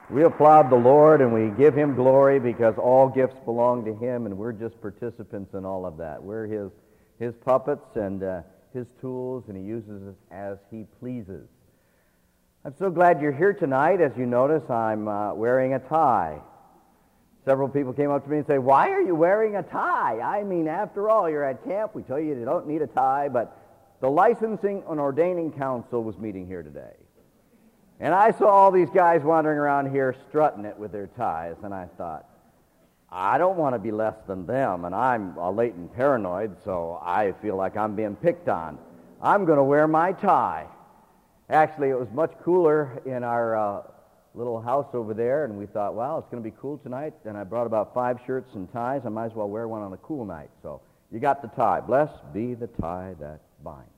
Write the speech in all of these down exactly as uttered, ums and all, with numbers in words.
We applaud the Lord and we give Him glory because all gifts belong to Him and we're just participants in all of that. We're His His puppets and uh, His tools, and He uses us as He pleases. I'm so glad you're here tonight. As you notice, I'm uh, wearing a tie. Several people came up to me and said, "Why are you wearing a tie? I mean, after all, you're at camp. We tell you you don't need a tie," but the Licensing and Ordaining Council was meeting here today. And I saw all these guys wandering around here strutting it with their ties, and I thought, I don't want to be less than them, and I'm a latent paranoid, so I feel like I'm being picked on. I'm going to wear my tie. Actually, it was much cooler in our uh, little house over there, and we thought, well, it's going to be cool tonight, and I brought about five shirts and ties. I might as well wear one on a cool night. So you got the tie. Blessed be the tie that binds.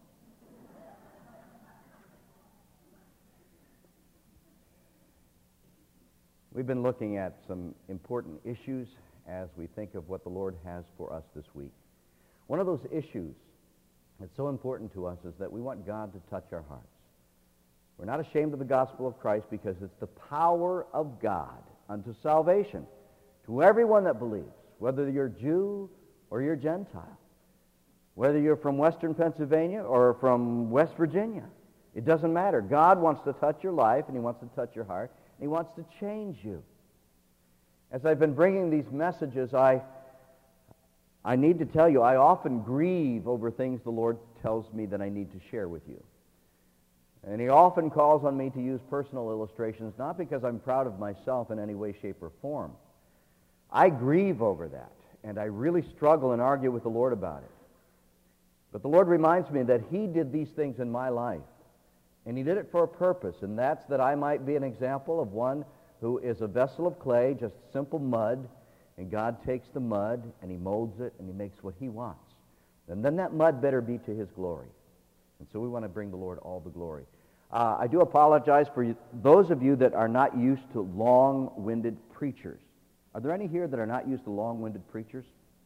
We've been looking at some important issues as we think of what the Lord has for us this week. One of those issues that's so important to us is that we want God to touch our hearts. We're not ashamed of the gospel of Christ because it's the power of God unto salvation to everyone that believes, whether you're Jew or you're Gentile, whether you're from Western Pennsylvania or from West Virginia. It doesn't matter. God wants to touch your life and He wants to touch your heart. He wants to change you. As I've been bringing these messages, I, I need to tell you, I often grieve over things the Lord tells me that I need to share with you. And He often calls on me to use personal illustrations, not because I'm proud of myself in any way, shape, or form. I grieve over that, and I really struggle and argue with the Lord about it. But the Lord reminds me that He did these things in my life. And He did it for a purpose, and that's that I might be an example of one who is a vessel of clay, just simple mud, and God takes the mud and He molds it and He makes what He wants. And then that mud better be to His glory. And so we want to bring the Lord all the glory. Uh, I do apologize for you, those of you that are not used to long-winded preachers. Are there any here that are not used to long-winded preachers?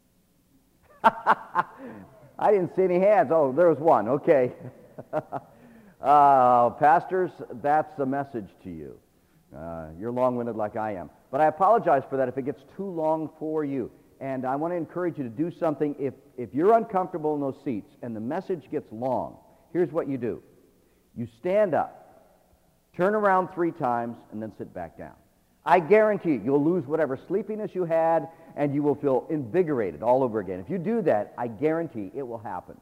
I didn't see any hands. Oh, there was one. Okay. Uh, pastors, that's a message to you. Uh, you're long-winded like I am. But I apologize for that if it gets too long for you. And I want to encourage you to do something. If, if you're uncomfortable in those seats and the message gets long, here's what you do. You stand up, turn around three times, and then sit back down. I guarantee you, you'll lose whatever sleepiness you had, and you will feel invigorated all over again. If you do that, I guarantee it will happen.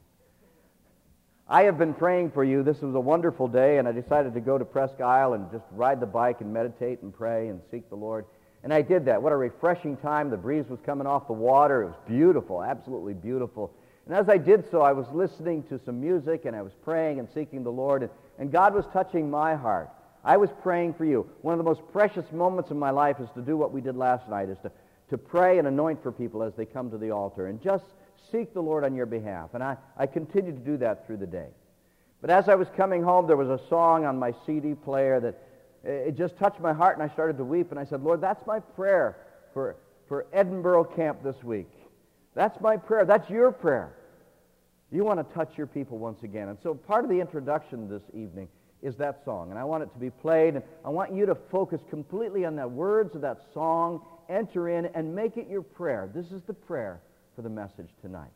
I have been praying for you. This was a wonderful day, and I decided to go to Presque Isle and just ride the bike and meditate and pray and seek the Lord. And I did that. What a refreshing time. The breeze was coming off the water. It was beautiful, absolutely beautiful. And as I did so, I was listening to some music, and I was praying and seeking the Lord, and, and God was touching my heart. I was praying for you. One of the most precious moments in my life is to do what we did last night, is to, to pray and anoint for people as they come to the altar, and just seek the Lord on your behalf. And I, I continue to do that through the day. But as I was coming home, there was a song on my C D player that it just touched my heart, and I started to weep. And I said, Lord, that's my prayer for, for Edinburgh Camp this week. That's my prayer. That's your prayer. You want to touch your people once again. And so part of the introduction this evening is that song. And I want it to be played, and I want you to focus completely on the words of that song, enter in, and make it your prayer. This is the prayer for the message tonight.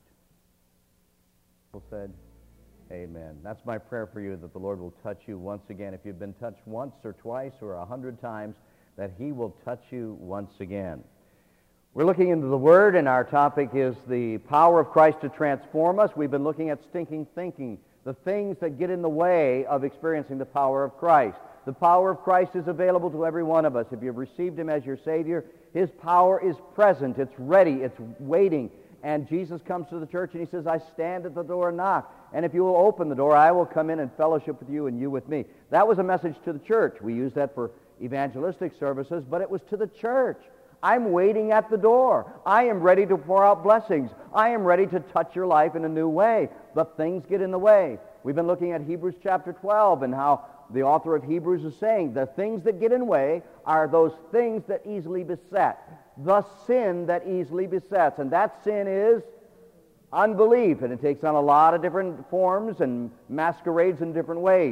People said, amen. That's my prayer for you, that the Lord will touch you once again. If you've been touched once or twice or a hundred times, that He will touch you once again. We're looking into the Word, and our topic is the power of Christ to transform us. We've been looking at stinking thinking, the things that get in the way of experiencing the power of Christ. The power of Christ is available to every one of us. If you've received Him as your Savior, His power is present. It's ready. It's waiting. And Jesus comes to the church and He says, I stand at the door and knock. And if you will open the door, I will come in and fellowship with you and you with me. That was a message to the church. We use that for evangelistic services, but it was to the church. I'm waiting at the door. I am ready to pour out blessings. I am ready to touch your life in a new way. But things get in the way. We've been looking at Hebrews chapter twelve and how the author of Hebrews is saying the things that get in the way are those things that easily beset. The sin that easily besets. And that sin is unbelief. And it takes on a lot of different forms and masquerades in different ways.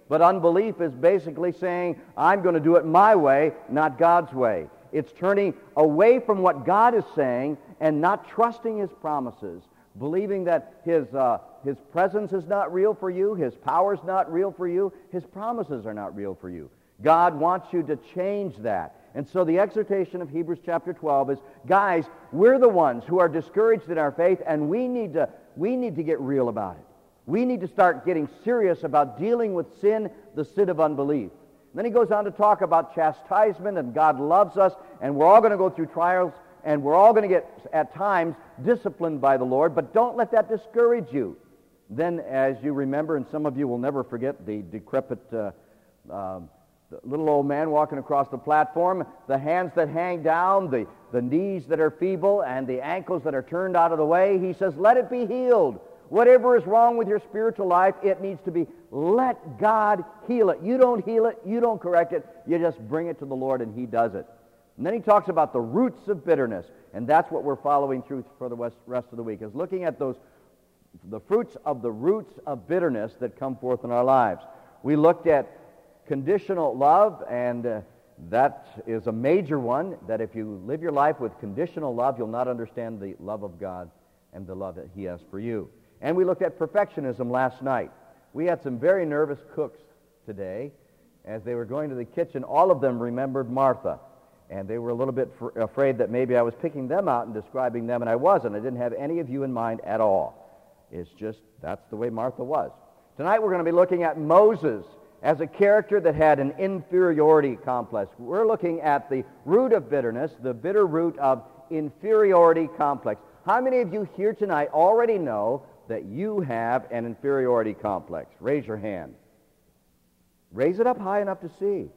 But unbelief is basically saying, I'm going to do it my way, not God's way. It's turning away from what God is saying and not trusting His promises, believing that His, uh, His presence is not real for you, His power is not real for you, His promises are not real for you. God wants you to change that. And so the exhortation of Hebrews chapter twelve is, guys, we're the ones who are discouraged in our faith, and we need to, we need to get real about it. We need to start getting serious about dealing with sin, the sin of unbelief. And then he goes on to talk about chastisement, and God loves us, and we're all going to go through trials, and we're all going to get, at times, disciplined by the Lord, but don't let that discourage you. Then, as you remember, and some of you will never forget, the decrepit uh, uh, the little old man walking across the platform, the hands that hang down, the, the knees that are feeble, and the ankles that are turned out of the way, he says, let it be healed. Whatever is wrong with your spiritual life, it needs to be, let God heal it. You don't heal it, you don't correct it, you just bring it to the Lord and He does it. And then he talks about the roots of bitterness, and that's what we're following through for the rest of the week, is looking at those, the fruits of the roots of bitterness that come forth in our lives. We looked at conditional love, and uh, that is a major one, that if you live your life with conditional love, you'll not understand the love of God and the love that He has for you. And we looked at perfectionism last night. We had some very nervous cooks today. As they were going to the kitchen, all of them remembered Martha. And they were a little bit fr- afraid that maybe I was picking them out and describing them, and I wasn't. I didn't have any of you in mind at all. It's just, that's the way Martha was. Tonight we're going to be looking at Moses as a character that had an inferiority complex. We're looking at the root of bitterness, the bitter root of inferiority complex. How many of you here tonight already know that you have an inferiority complex? Raise your hand. Raise it up high enough to see.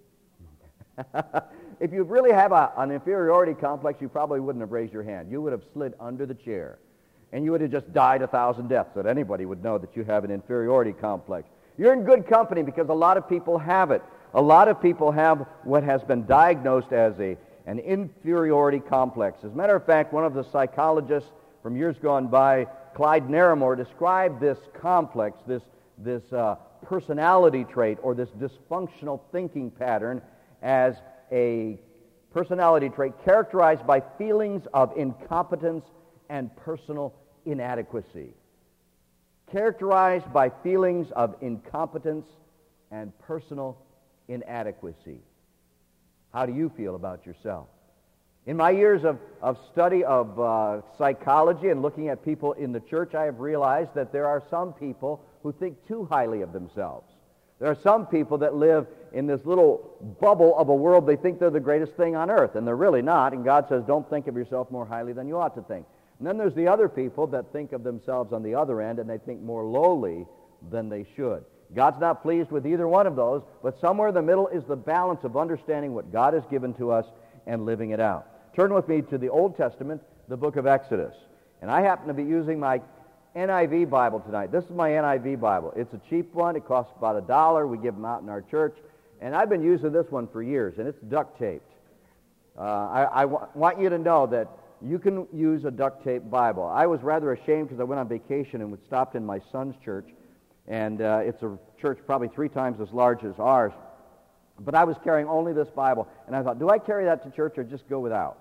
If you really have a, an inferiority complex, you probably wouldn't have raised your hand. You would have slid under the chair. And you would have just died a thousand deaths, that anybody would know that you have an inferiority complex. You're in good company, because a lot of people have it. A lot of people have what has been diagnosed as a, an inferiority complex. As a matter of fact, one of the psychologists from years gone by, Clyde Naramore, described this complex, this, this uh, personality trait, or this dysfunctional thinking pattern, as a personality trait characterized by feelings of incompetence and personal inadequacy. Characterized by feelings of incompetence and personal inadequacy. How do you feel about yourself? In my years of, of study of uh, psychology and looking at people in the church, I have realized that there are some people who think too highly of themselves. There are some people that live in this little bubble of a world. They think they're the greatest thing on earth, and they're really not. And God says, don't think of yourself more highly than you ought to think. And then there's the other people that think of themselves on the other end, and they think more lowly than they should. God's not pleased with either one of those, but somewhere in the middle is the balance of understanding what God has given to us and living it out. Turn with me to the Old Testament, the book of Exodus. And I happen to be using my N I V Bible tonight. This is my N I V Bible. It's a cheap one. It costs about a dollar. We give them out in our church. And I've been using this one for years, and it's duct-taped. Uh, I, I w- want you to know that you can use a duct-tape Bible. I was rather ashamed because I went on vacation and stopped in my son's church, and uh, it's a church probably three times as large as ours. But I was carrying only this Bible, and I thought, do I carry that to church or just go without?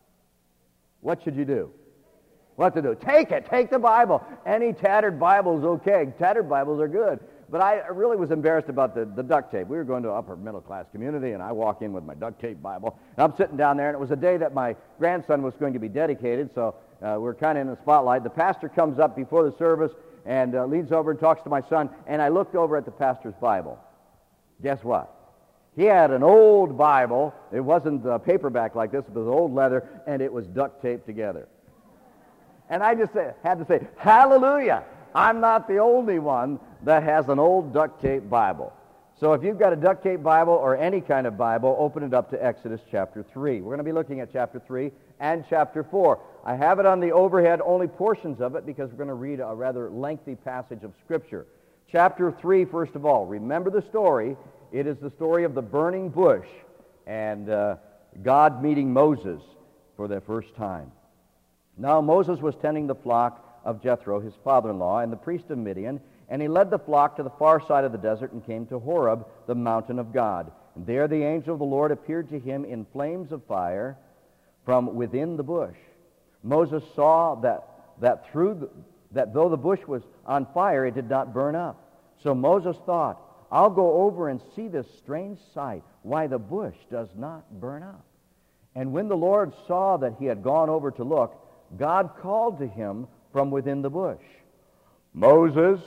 What should you do? What to do? Take it. Take the Bible. Any tattered Bible is okay. Tattered Bibles are good. But I really was embarrassed about the, the duct tape. We were going to an upper middle class community, and I walk in with my duct tape Bible. And I'm sitting down there, and it was a day that my grandson was going to be dedicated, so uh, we're kind of in the spotlight. The pastor comes up before the service and uh, leans over and talks to my son, and I looked over at the pastor's Bible. Guess what? He had an old Bible. It wasn't a paperback like this. It was old leather, and it was duct taped together. And I just say, had to say, hallelujah, I'm not the only one that has an old duct tape Bible. So if you've got a duct tape Bible or any kind of Bible, open it up to Exodus chapter three. We're going to be looking at chapter three and chapter four. I have it on the overhead, only portions of it, because we're going to read a rather lengthy passage of Scripture. Chapter three, first of all, remember the story. It is the story of the burning bush and uh, God meeting Moses for the first time. Now Moses was tending the flock of Jethro, his father-in-law, and the priest of Midian, And he led the flock to the far side of the desert and came to Horeb, the mountain of God. And there the angel of the Lord appeared to him in flames of fire from within the bush. Moses saw that, that, through the, that though the bush was on fire, it did not burn up. So Moses thought, I'll go over and see this strange sight, why the bush does not burn up. And when the Lord saw that he had gone over to look, God called to him from within the bush, Moses,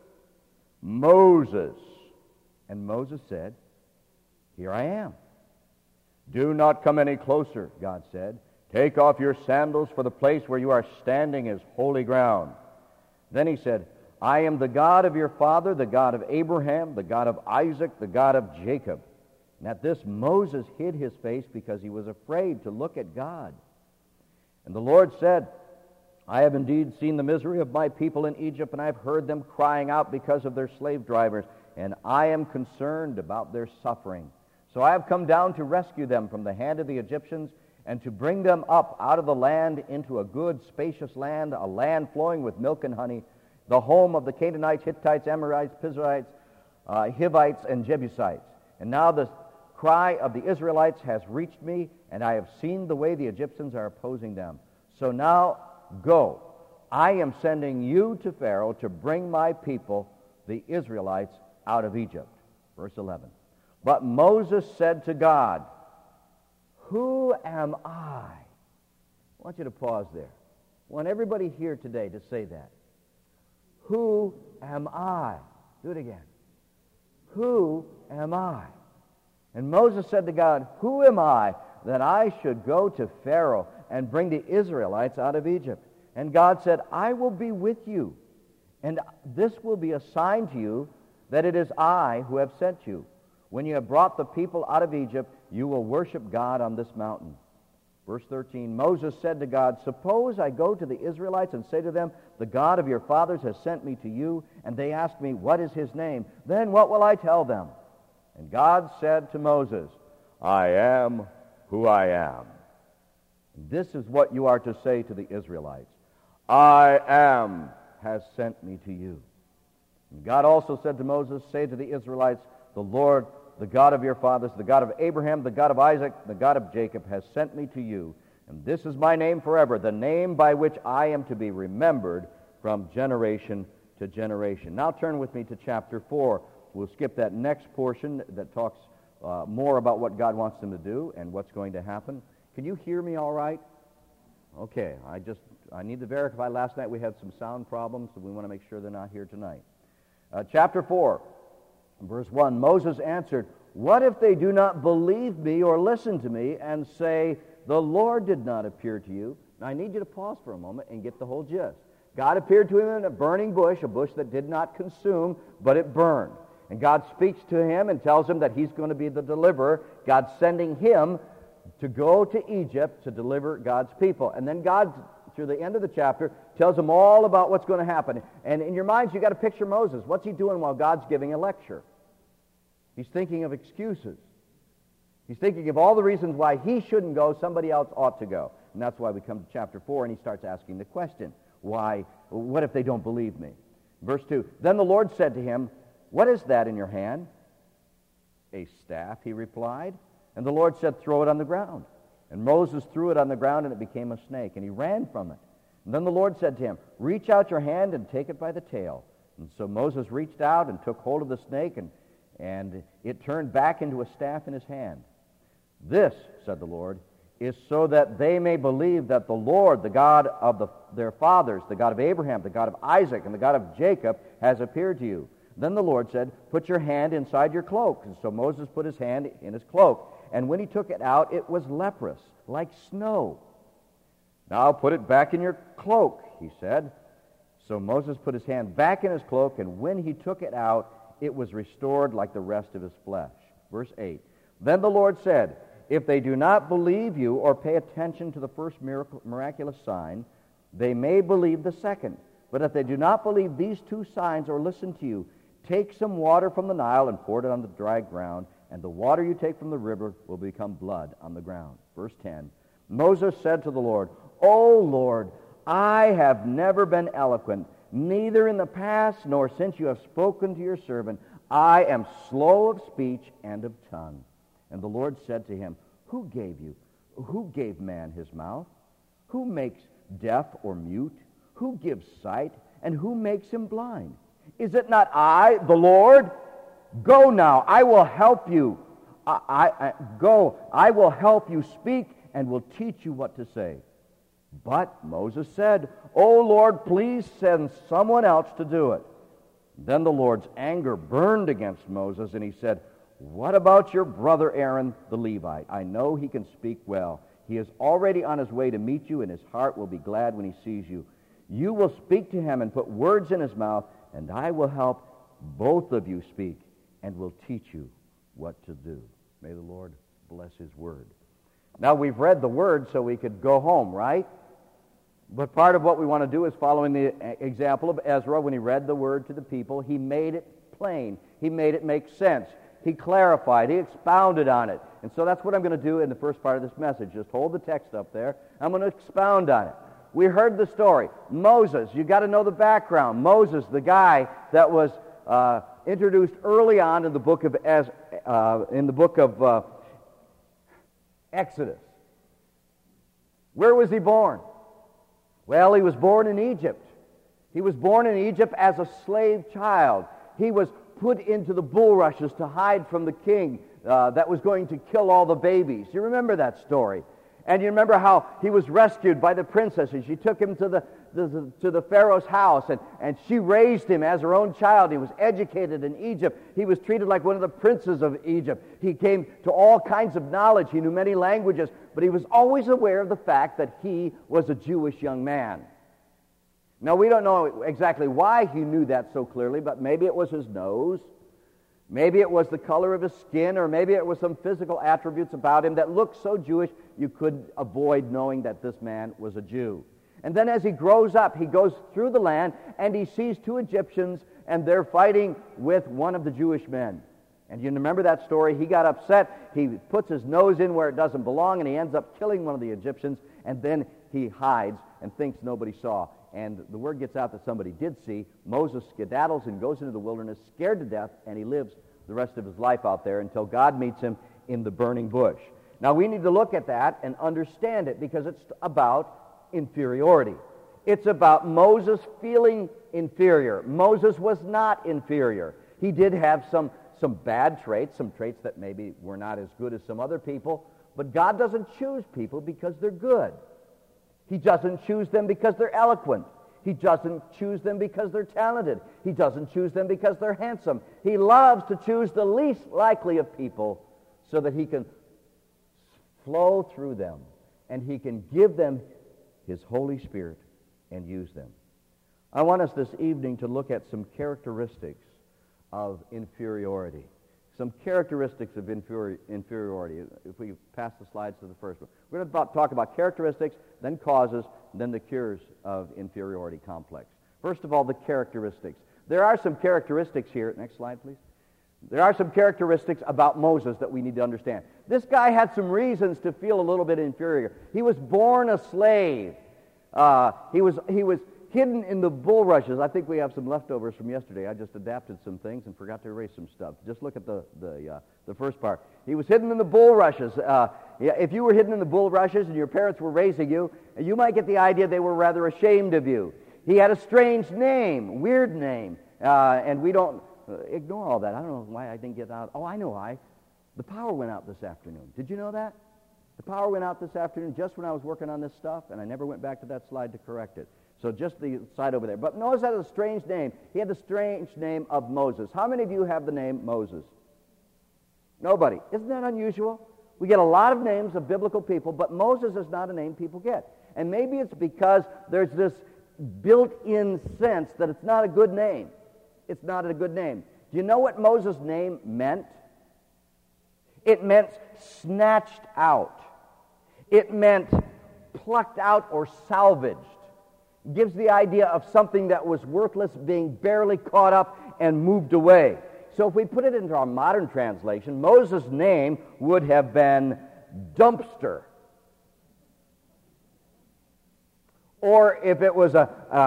Moses. And Moses said, Here I am. Do not come any closer, God said. Take off your sandals, for the place where you are standing is holy ground. Then he said, I am the God of your father, the God of Abraham, the God of Isaac, the God of Jacob. And at this Moses hid his face because he was afraid to look at God. And the Lord said, I have indeed seen the misery of my people in Egypt, and I have heard them crying out because of their slave drivers, and I am concerned about their suffering. So I have come down to rescue them from the hand of the Egyptians, and to bring them up out of the land into a good, spacious land, a land flowing with milk and honey, the home of the Canaanites, Hittites, Amorites, Perizzites, uh, Hivites, and Jebusites. And now the cry of the Israelites has reached me, and I have seen the way the Egyptians are opposing them. So now go. I am sending you to Pharaoh to bring my people, the Israelites, out of Egypt. Verse eleven. But Moses said to God, Who am I? I want you to pause there. I want everybody here today to say that. Who am I? Do it again. Who am I? And Moses said to God, Who am I that I should go to Pharaoh and bring the Israelites out of Egypt? And God said, I will be with you, and this will be a sign to you that it is I who have sent you. When you have brought the people out of Egypt, you will worship God on this mountain. Verse thirteen, Moses said to God, Suppose I go to the Israelites and say to them, The God of your fathers has sent me to you, and they ask me, What is his name? Then what will I tell them? And God said to Moses, I am who I am. This is what you are to say to the Israelites. I am has sent me to you. And God also said to Moses, Say to the Israelites, The Lord, the God of your fathers, the God of Abraham, the God of Isaac, the God of Jacob, has sent me to you. And this is my name forever, the name by which I am to be remembered from generation to generation. Now turn with me to chapter four. We'll skip that next portion that talks uh, more about what God wants them to do and what's going to happen. Can you hear me all right? Okay, I just, I need to verify. Last night we had some sound problems, so we want to make sure they're not here tonight. Uh, chapter four. Verse one, Moses answered, What if they do not believe me or listen to me and say, The Lord did not appear to you? Now I need you to pause for a moment and get the whole gist. God appeared to him in a burning bush, a bush that did not consume, but it burned. And God speaks to him and tells him that he's going to be the deliverer. God's sending him to go to Egypt to deliver God's people. And then God, through the end of the chapter, tells them all about what's going to happen. And in your minds, you've got to picture Moses. What's he doing while God's giving a lecture? He's thinking of excuses. He's thinking of all the reasons why he shouldn't go, somebody else ought to go. And that's why we come to chapter four, and he starts asking the question, why, what if they don't believe me? Verse two, Then the Lord said to him, What is that in your hand? A staff, he replied. And the Lord said, Throw it on the ground. And Moses threw it on the ground, and it became a snake, and he ran from it. And then the Lord said to him, Reach out your hand and take it by the tail. And so Moses reached out and took hold of the snake, and, and it turned back into a staff in his hand. This, said the Lord, is so that they may believe that the Lord, the God of the, their fathers, the God of Abraham, the God of Isaac, and the God of Jacob, has appeared to you. Then the Lord said, Put your hand inside your cloak. And so Moses put his hand in his cloak. And when he took it out, it was leprous, like snow. Now put it back in your cloak, he said. So Moses put his hand back in his cloak, and when he took it out, it was restored like the rest of his flesh. Verse eight. Then the Lord said, If they do not believe you or pay attention to the first miracle, miraculous sign, they may believe the second. But if they do not believe these two signs or listen to you, take some water from the Nile and pour it on the dry ground, and the water you take from the river will become blood on the ground. Verse ten. Moses said to the Lord, O Lord, I have never been eloquent, neither in the past nor since you have spoken to your servant. I am slow of speech and of tongue. And the Lord said to him, Who gave you? Who gave man his mouth? Who makes deaf or mute? Who gives sight? And who makes him blind? Is it not I, the Lord? Go now, I will help you. I, I, I go, I will help you speak and will teach you what to say. But Moses said, O Lord, please send someone else to do it. Then the Lord's anger burned against Moses, and he said, What about your brother Aaron the Levite? I know he can speak well. He is already on his way to meet you, and his heart will be glad when he sees you. You will speak to him and put words in his mouth, and I will help both of you speak and will teach you what to do. May the Lord bless his word. Now, we've read the word so we could go home, right? But part of what we want to do is following the example of Ezra. When he read the word to the people, he made it plain. He made it make sense. He clarified. He expounded on it. And so that's what I'm going to do in the first part of this message. Just hold the text up there. I'm going to expound on it. We heard the story. Moses, you got to know the background. Moses, the guy that was uh, introduced early on in the book of Ez, uh, in the book of uh, Exodus. Where was he born? Well, he was born in Egypt. He was born in Egypt as a slave child. He was put into the bulrushes to hide from the king uh, that was going to kill all the babies. You remember that story. And you remember how he was rescued by the princess, and she took him to the, the, to the Pharaoh's house, and, and she raised him as her own child. He was educated in Egypt. He was treated like one of the princes of Egypt. He came to all kinds of knowledge. He knew many languages, but he was always aware of the fact that he was a Jewish young man. Now, we don't know exactly why he knew that so clearly, but maybe it was his nose. Maybe it was the color of his skin, or maybe it was some physical attributes about him that looked so Jewish you couldn't avoid knowing that this man was a Jew. And then as he grows up, he goes through the land, and he sees two Egyptians, and they're fighting with one of the Jewish men. And you remember that story? He got upset. He puts his nose in where it doesn't belong, and he ends up killing one of the Egyptians, and then he hides and thinks nobody saw. And the word gets out that somebody did see. Moses skedaddles and goes into the wilderness, scared to death, and he lives the rest of his life out there until God meets him in the burning bush. Now, we need to look at that and understand it, because it's about inferiority. It's about Moses feeling inferior. Moses was not inferior. He did have some, some bad traits, some traits that maybe were not as good as some other people, but God doesn't choose people because they're good. He doesn't choose them because they're eloquent. He doesn't choose them because they're talented. He doesn't choose them because they're handsome. He loves to choose the least likely of people so that he can flow through them and he can give them his Holy Spirit and use them. I want us this evening to look at some characteristics of inferiority. Some characteristics of inferi- inferiority. If we pass the slides to the first one. We're going to about talk about characteristics, then causes, then the cures of inferiority complex. First of all, the characteristics. There are some characteristics here. Next slide, please. There are some characteristics about Moses that we need to understand. This guy had some reasons to feel a little bit inferior. He was born a slave. Uh, he was he was hidden in the bulrushes. I think we have some leftovers from yesterday. I just adapted some things and forgot to erase some stuff. Just look at the the uh, the first part. He was hidden in the bulrushes. Uh, yeah, if you were hidden in the bulrushes and your parents were raising you, you might get the idea they were rather ashamed of you. He had a strange name, weird name, uh, and we don't uh, ignore all that. I don't know why I didn't get out. Oh, I know why. The power went out this afternoon. Did you know that? The power went out this afternoon just when I was working on this stuff, and I never went back to that slide to correct it. So just the side over there. But notice that is a strange name. He had the strange name of Moses. How many of you have the name Moses? Nobody. Isn't that unusual? We get a lot of names of biblical people, but Moses is not a name people get. And maybe it's because there's this built-in sense that it's not a good name. It's not a good name. Do you know what Moses' name meant? It meant snatched out. It meant plucked out or salvaged. It gives the idea of something that was worthless being barely caught up and moved away. So if we put it into our modern translation, Moses' name would have been dumpster. Or if it was a, uh,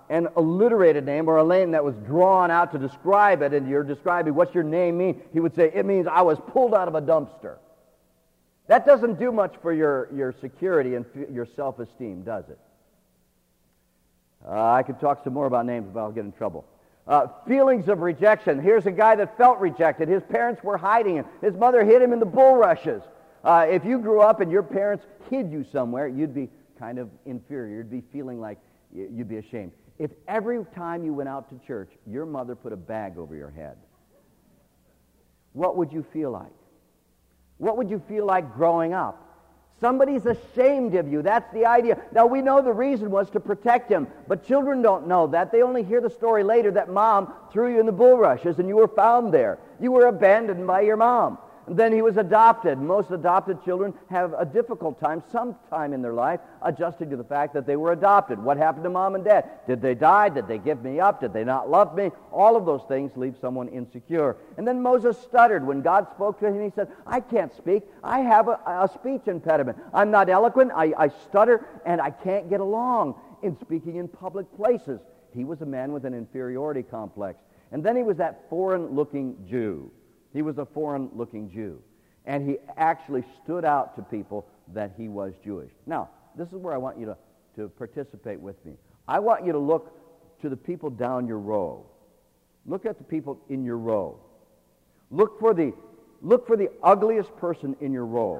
an alliterated name or a name that was drawn out to describe it, and you're describing what's your name mean, he would say, it means I was pulled out of a dumpster. That doesn't do much for your, your security and f- your self-esteem, does it? Uh, I could talk some more about names, but I'll get in trouble. Uh, feelings of rejection. Here's a guy that felt rejected. His parents were hiding him. His mother hid him in the bulrushes. Uh, if you grew up and your parents hid you somewhere, you'd be kind of inferior. You'd be feeling like you'd be ashamed. If every time you went out to church, your mother put a bag over your head, what would you feel like? What would you feel like growing up? Somebody's ashamed of you. That's the idea. Now, we know the reason was to protect him, but children don't know that. They only hear the story later that mom threw you in the bulrushes and you were found there. You were abandoned by your mom. And then he was adopted. Most adopted children have a difficult time, sometime in their life, adjusting to the fact that they were adopted. What happened to mom and dad? Did they die? Did they give me up? Did they not love me? All of those things leave someone insecure. And then Moses stuttered. When God spoke to him, he said, I can't speak. I have a, a speech impediment. I'm not eloquent. I, I stutter, and I can't get along in speaking in public places. He was a man with an inferiority complex. And then he was that foreign-looking Jew. He was a foreign-looking Jew, and he actually stood out to people that he was Jewish. Now, this is where I want you to, to participate with me. I want you to look to the people down your row. Look at the people in your row. Look for the, look for the ugliest person in your row.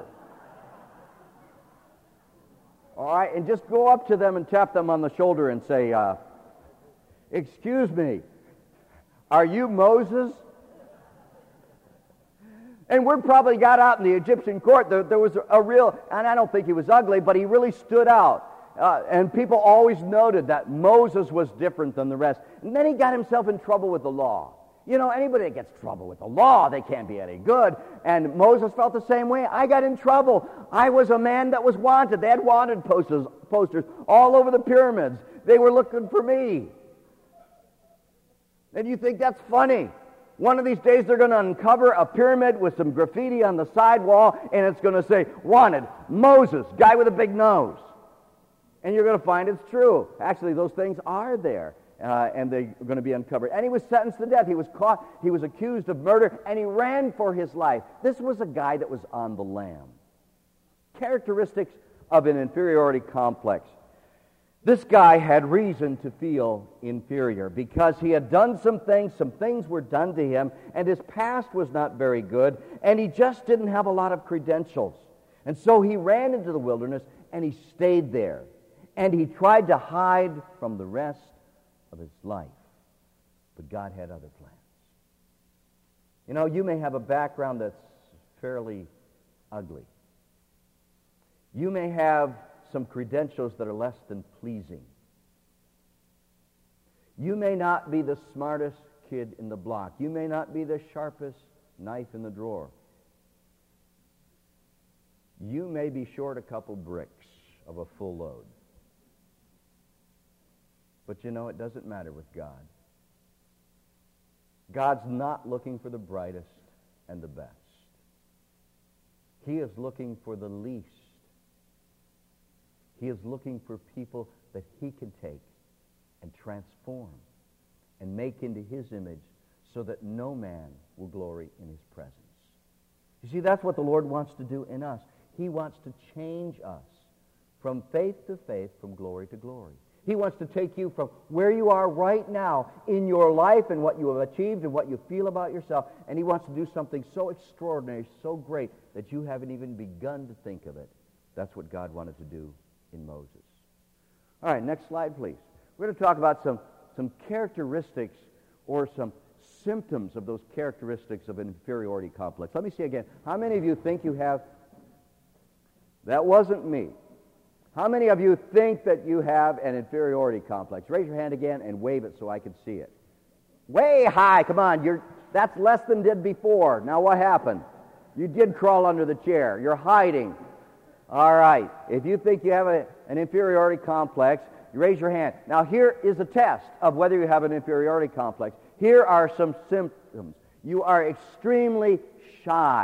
All right, and just go up to them and tap them on the shoulder and say, uh, excuse me, are you Moses? And word probably got out in the Egyptian court. There, there was a real, and I don't think he was ugly, but he really stood out. Uh, and people always noted that Moses was different than the rest. And then he got himself in trouble with the law. You know, anybody that gets trouble with the law, they can't be any good. And Moses felt the same way. I got in trouble. I was a man that was wanted. They had wanted posters, posters all over the pyramids. They were looking for me. And you think that's funny. One of these days they're going to uncover a pyramid with some graffiti on the side wall, and it's going to say, wanted, Moses, guy with a big nose. And you're going to find it's true. Actually, those things are there, uh, and they're going to be uncovered. And he was sentenced to death. He was caught. He was accused of murder, and he ran for his life. This was a guy that was on the lam. Characteristics of an inferiority complex. This guy had reason to feel inferior because he had done some things, some things were done to him, and his past was not very good, and he just didn't have a lot of credentials. And so he ran into the wilderness, and he stayed there, and he tried to hide from the rest of his life. But God had other plans. You know, you may have a background that's fairly ugly. You may have some credentials that are less than pleasing. You may not be the smartest kid in the block. You may not be the sharpest knife in the drawer. You may be short a couple bricks of a full load. But you know, it doesn't matter with God. God's not looking for the brightest and the best. He is looking for the least. He is looking for people that he can take and transform and make into his image so that no man will glory in his presence. You see, that's what the Lord wants to do in us. He wants to change us from faith to faith, from glory to glory. He wants to take you from where you are right now in your life and what you have achieved and what you feel about yourself, and he wants to do something so extraordinary, so great, that you haven't even begun to think of it. That's what God wanted to do in Moses. All right, next slide, please. We're going to talk about some, some characteristics or some symptoms of those characteristics of an inferiority complex. Let me see again. How many of you think you have... That wasn't me. How many of you think that you have an inferiority complex? Raise your hand again and wave it so I can see it. Way high. Come on. You're, that's less than did before. Now what happened? You did crawl under the chair. You're hiding. All right. If you think you have a, an inferiority complex, you raise your hand. Now here is a test of whether you have an inferiority complex. Here are some symptoms. You are extremely shy.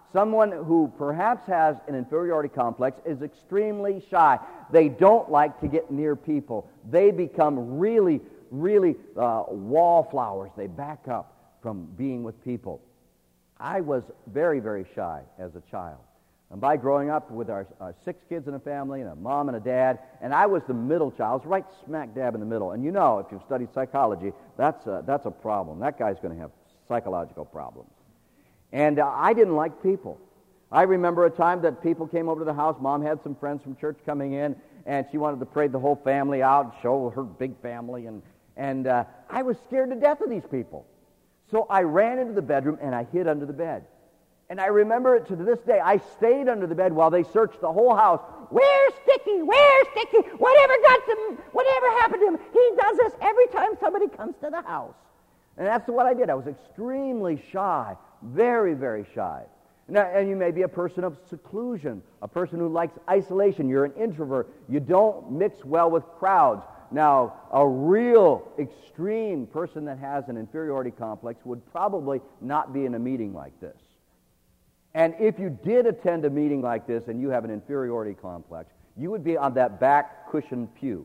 Someone who perhaps has an inferiority complex is extremely shy. They don't like to get near people. They become really, really uh, wallflowers. They back up from being with people. I was very, very shy as a child. And by growing up with our, our six kids in a family and a mom and a dad, and I was the middle child, I was right smack dab in the middle. And you know, if you've studied psychology, that's a, that's a problem. That guy's going to have psychological problems. And uh, I didn't like people. I remember a time that people came over to the house. Mom had some friends from church coming in, and she wanted to parade the whole family out and show her big family. And, and uh, I was scared to death of these people. So I ran into the bedroom, and I hid under the bed. And I remember it to this day. I stayed under the bed while they searched the whole house. Where's Sticky? Where's Sticky? Whatever got to him? Whatever happened to him? He does this every time somebody comes to the house. And that's what I did. I was extremely shy, very, very shy. Now, and you may be a person of seclusion, a person who likes isolation. You're an introvert. You don't mix well with crowds. Now, a real extreme person that has an inferiority complex would probably not be in a meeting like this. And if you did attend a meeting like this and you have an inferiority complex, you would be on that back cushioned pew.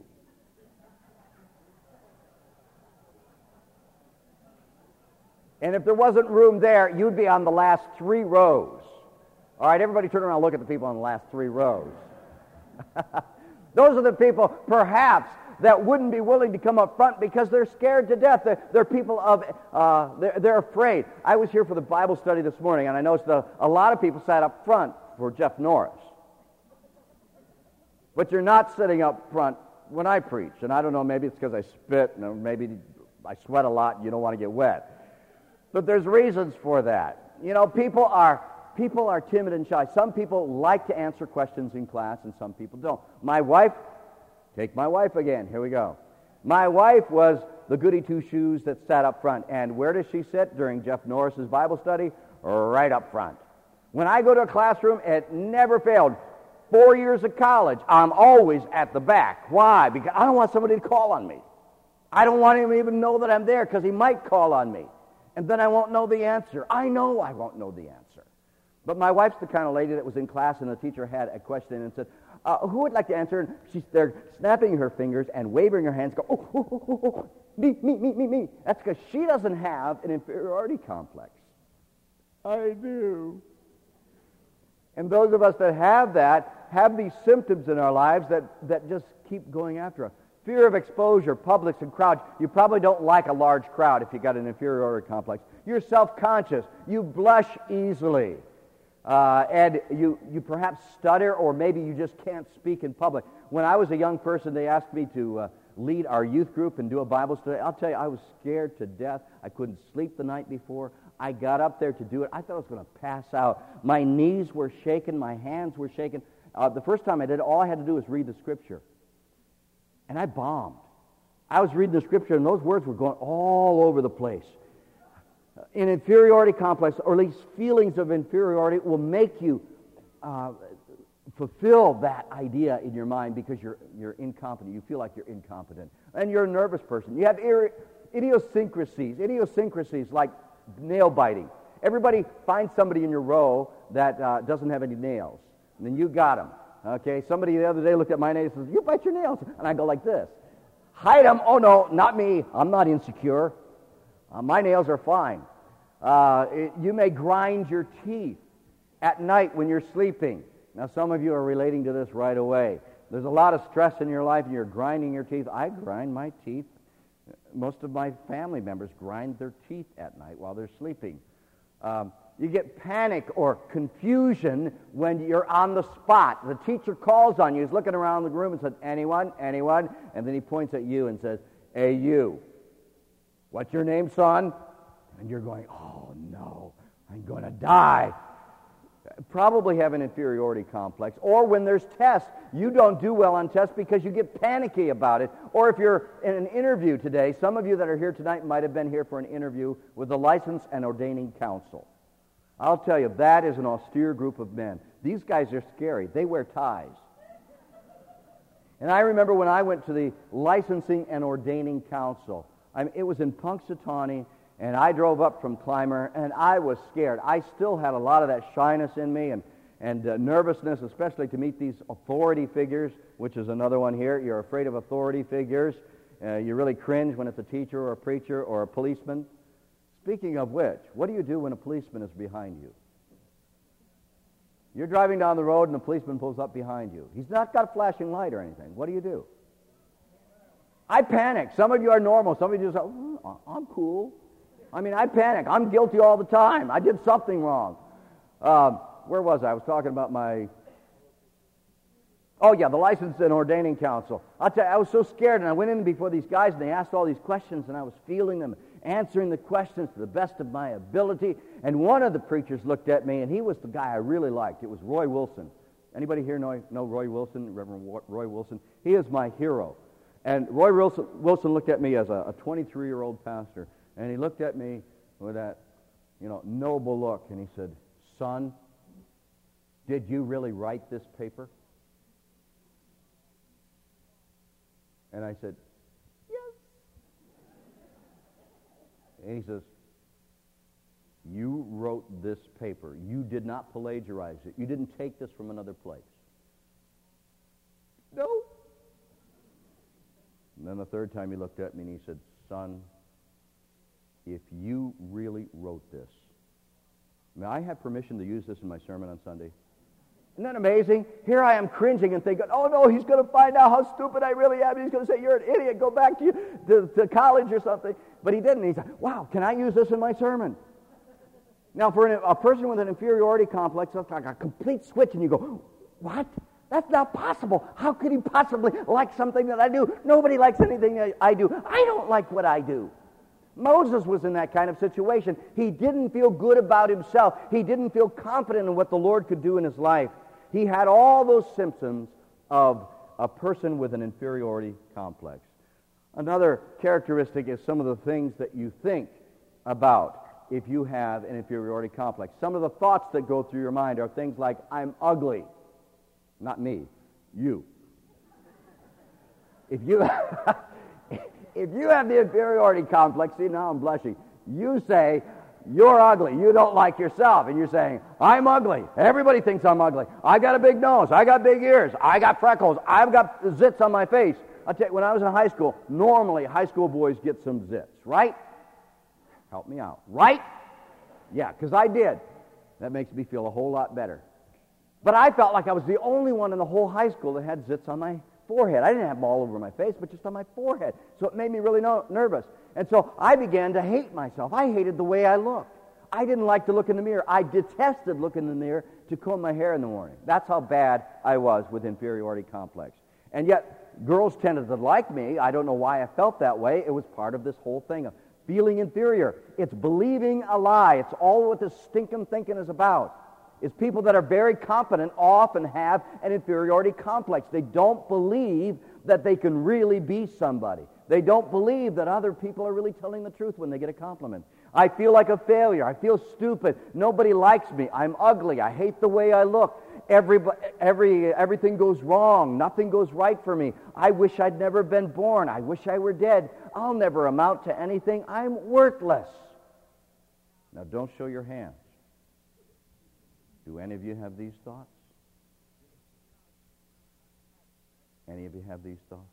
And if there wasn't room there, you'd be on the last three rows. All right, everybody turn around and look at the people on the last three rows. Those are the people, perhaps, that wouldn't be willing to come up front because they're scared to death. They're, they're people of, uh, they're, they're afraid. I was here for the Bible study this morning, and I noticed that a lot of people sat up front for Jeff Norris. But you're not sitting up front when I preach. And I don't know, maybe it's because I spit, or maybe I sweat a lot and you don't want to get wet. But there's reasons for that. You know, people are people are timid and shy. Some people like to answer questions in class, and some people don't. My wife, take my wife again. Here we go. My wife was the goody two-shoes that sat up front. And where does she sit during Jeff Norris's Bible study? Right up front. When I go to a classroom, it never failed. Four years of college, I'm always at the back. Why? Because I don't want somebody to call on me. I don't want him to even know that I'm there because he might call on me. And then I won't know the answer. I know I won't know the answer. But my wife's the kind of lady that was in class and the teacher had a question and said, uh, who would like to answer? And she's there snapping her fingers and waving her hands, go, oh, oh, oh, oh, oh, me, me, me, me, me. That's because she doesn't have an inferiority complex. I do. And those of us that have that have these symptoms in our lives that, that just keep going after us. Fear of exposure, publics and crowds. You probably don't like a large crowd if you got an inferiority complex. You're self-conscious. You blush easily. Uh, and you, you perhaps stutter, or maybe you just can't speak in public. When I was a young person, they asked me to uh, lead our youth group and do a Bible study. I'll tell you, I was scared to death. I couldn't sleep the night before. I got up there to do it. I thought I was going to pass out. My knees were shaking. My hands were shaking. Uh, the first time I did it, all I had to do was read the Scripture. And I bombed. I was reading the Scripture, and those words were going all over the place. An inferiority complex, or at least feelings of inferiority, will make you uh, fulfill that idea in your mind because you're you're incompetent. You feel like you're incompetent. And you're a nervous person. You have ir- idiosyncrasies, idiosyncrasies like nail biting. Everybody finds somebody in your row that uh, doesn't have any nails. And then you got them. Okay, somebody the other day looked at my nails and says, you bite your nails. And I go like this. Hide them. Oh, no, not me. I'm not insecure. Uh, my nails are fine. Uh, it, you may grind your teeth at night when you're sleeping. Now, some of you are relating to this right away. There's a lot of stress in your life and you're grinding your teeth. I grind my teeth. Most of my family members grind their teeth at night while they're sleeping. Um, you get panic or confusion when you're on the spot. The teacher calls on you. He's looking around the room and says, anyone, anyone? And then he points at you and says, hey, you. What's your name, son? And you're going, oh, no, I'm going to die. Probably have an inferiority complex. Or when there's tests, you don't do well on tests because you get panicky about it. Or if you're in an interview today, some of you that are here tonight might have been here for an interview with the License and Ordaining Council. I'll tell you, that is an austere group of men. These guys are scary. They wear ties. And I remember when I went to the Licensing and Ordaining Council, I mean, it was in Punxsutawney, And I drove up from Clymer, and I was scared. I still had a lot of that shyness in me and, and uh, nervousness, especially to meet these authority figures, which is another one here. You're afraid of authority figures. Uh, you really cringe when it's a teacher or a preacher or a policeman. Speaking of which, what do you do when a policeman is behind you? You're driving down the road and a policeman pulls up behind you. He's not got a flashing light or anything. What do you do? I panic. Some of you are normal. Some of you just go, oh, I'm cool. I mean, I panic. I'm guilty all the time. I did something wrong. Um, where was I? I was talking about my... Oh, yeah, the License and Ordaining Council. I'll tell you, I was so scared, and I went in before these guys, and they asked all these questions, and I was fielding them, answering the questions to the best of my ability. And one of the preachers looked at me, and he was the guy I really liked. It was Roy Wilson. Anybody here know, know Roy Wilson, Reverend Roy Wilson? He is my hero. And Roy Wilson, Wilson looked at me as a, a twenty-three-year-old pastor, and he looked at me with that, you know, noble look, and he said, "Son, did you really write this paper?" And I said, "Yes." And he says, "You wrote this paper. You did not plagiarize it. You didn't take this from another place." "No." And then the third time he looked at me and he said, "Son, if you really wrote this, may I have permission to use this in my sermon on Sunday?" Isn't that amazing? Here I am cringing and thinking, oh no, he's going to find out how stupid I really am. He's going to say, "You're an idiot, go back to, you, to, to college or something." But he didn't. He said, "Wow, can I use this in my sermon?" Now, for an, a person with an inferiority complex, that's like a complete switch, and you go, "What? That's not possible. How could he possibly like something that I do? Nobody likes anything that I do. I don't like what I do." Moses was in that kind of situation. He didn't feel good about himself. He didn't feel confident in what the Lord could do in his life. He had all those symptoms of a person with an inferiority complex. Another characteristic is some of the things that you think about if you have an inferiority complex. Some of the thoughts that go through your mind are things like, "I'm ugly." Not me, you. If you if you have the inferiority complex, see, now I'm blushing, you say, "You're ugly. You don't like yourself." And you're saying, "I'm ugly. Everybody thinks I'm ugly. I got a big nose. I got big ears. I got freckles. I've got zits on my face." I'll tell you, when I was in high school, normally high school boys get some zits, right? Help me out. Right? Yeah, because I did. That makes me feel a whole lot better. But I felt like I was the only one in the whole high school that had zits on my forehead. I didn't have them all over my face, but just on my forehead. So it made me really no- nervous. And so I began to hate myself. I hated the way I looked. I didn't like to look in the mirror. I detested looking in the mirror to comb my hair in the morning. That's how bad I was with inferiority complex. And yet, girls tended to like me. I don't know why I felt that way. It was part of this whole thing of feeling inferior. It's believing a lie. It's all what this stinking thinking is about. It's people that are very confident often have an inferiority complex. They don't believe that they can really be somebody. They don't believe that other people are really telling the truth when they get a compliment. I feel like a failure. I feel stupid. Nobody likes me. I'm ugly. I hate the way I look. Every, every, everything goes wrong. Nothing goes right for me. I wish I'd never been born. I wish I were dead. I'll never amount to anything. I'm worthless. Now, don't show your hands. Do any of you have these thoughts? Any of you have these thoughts?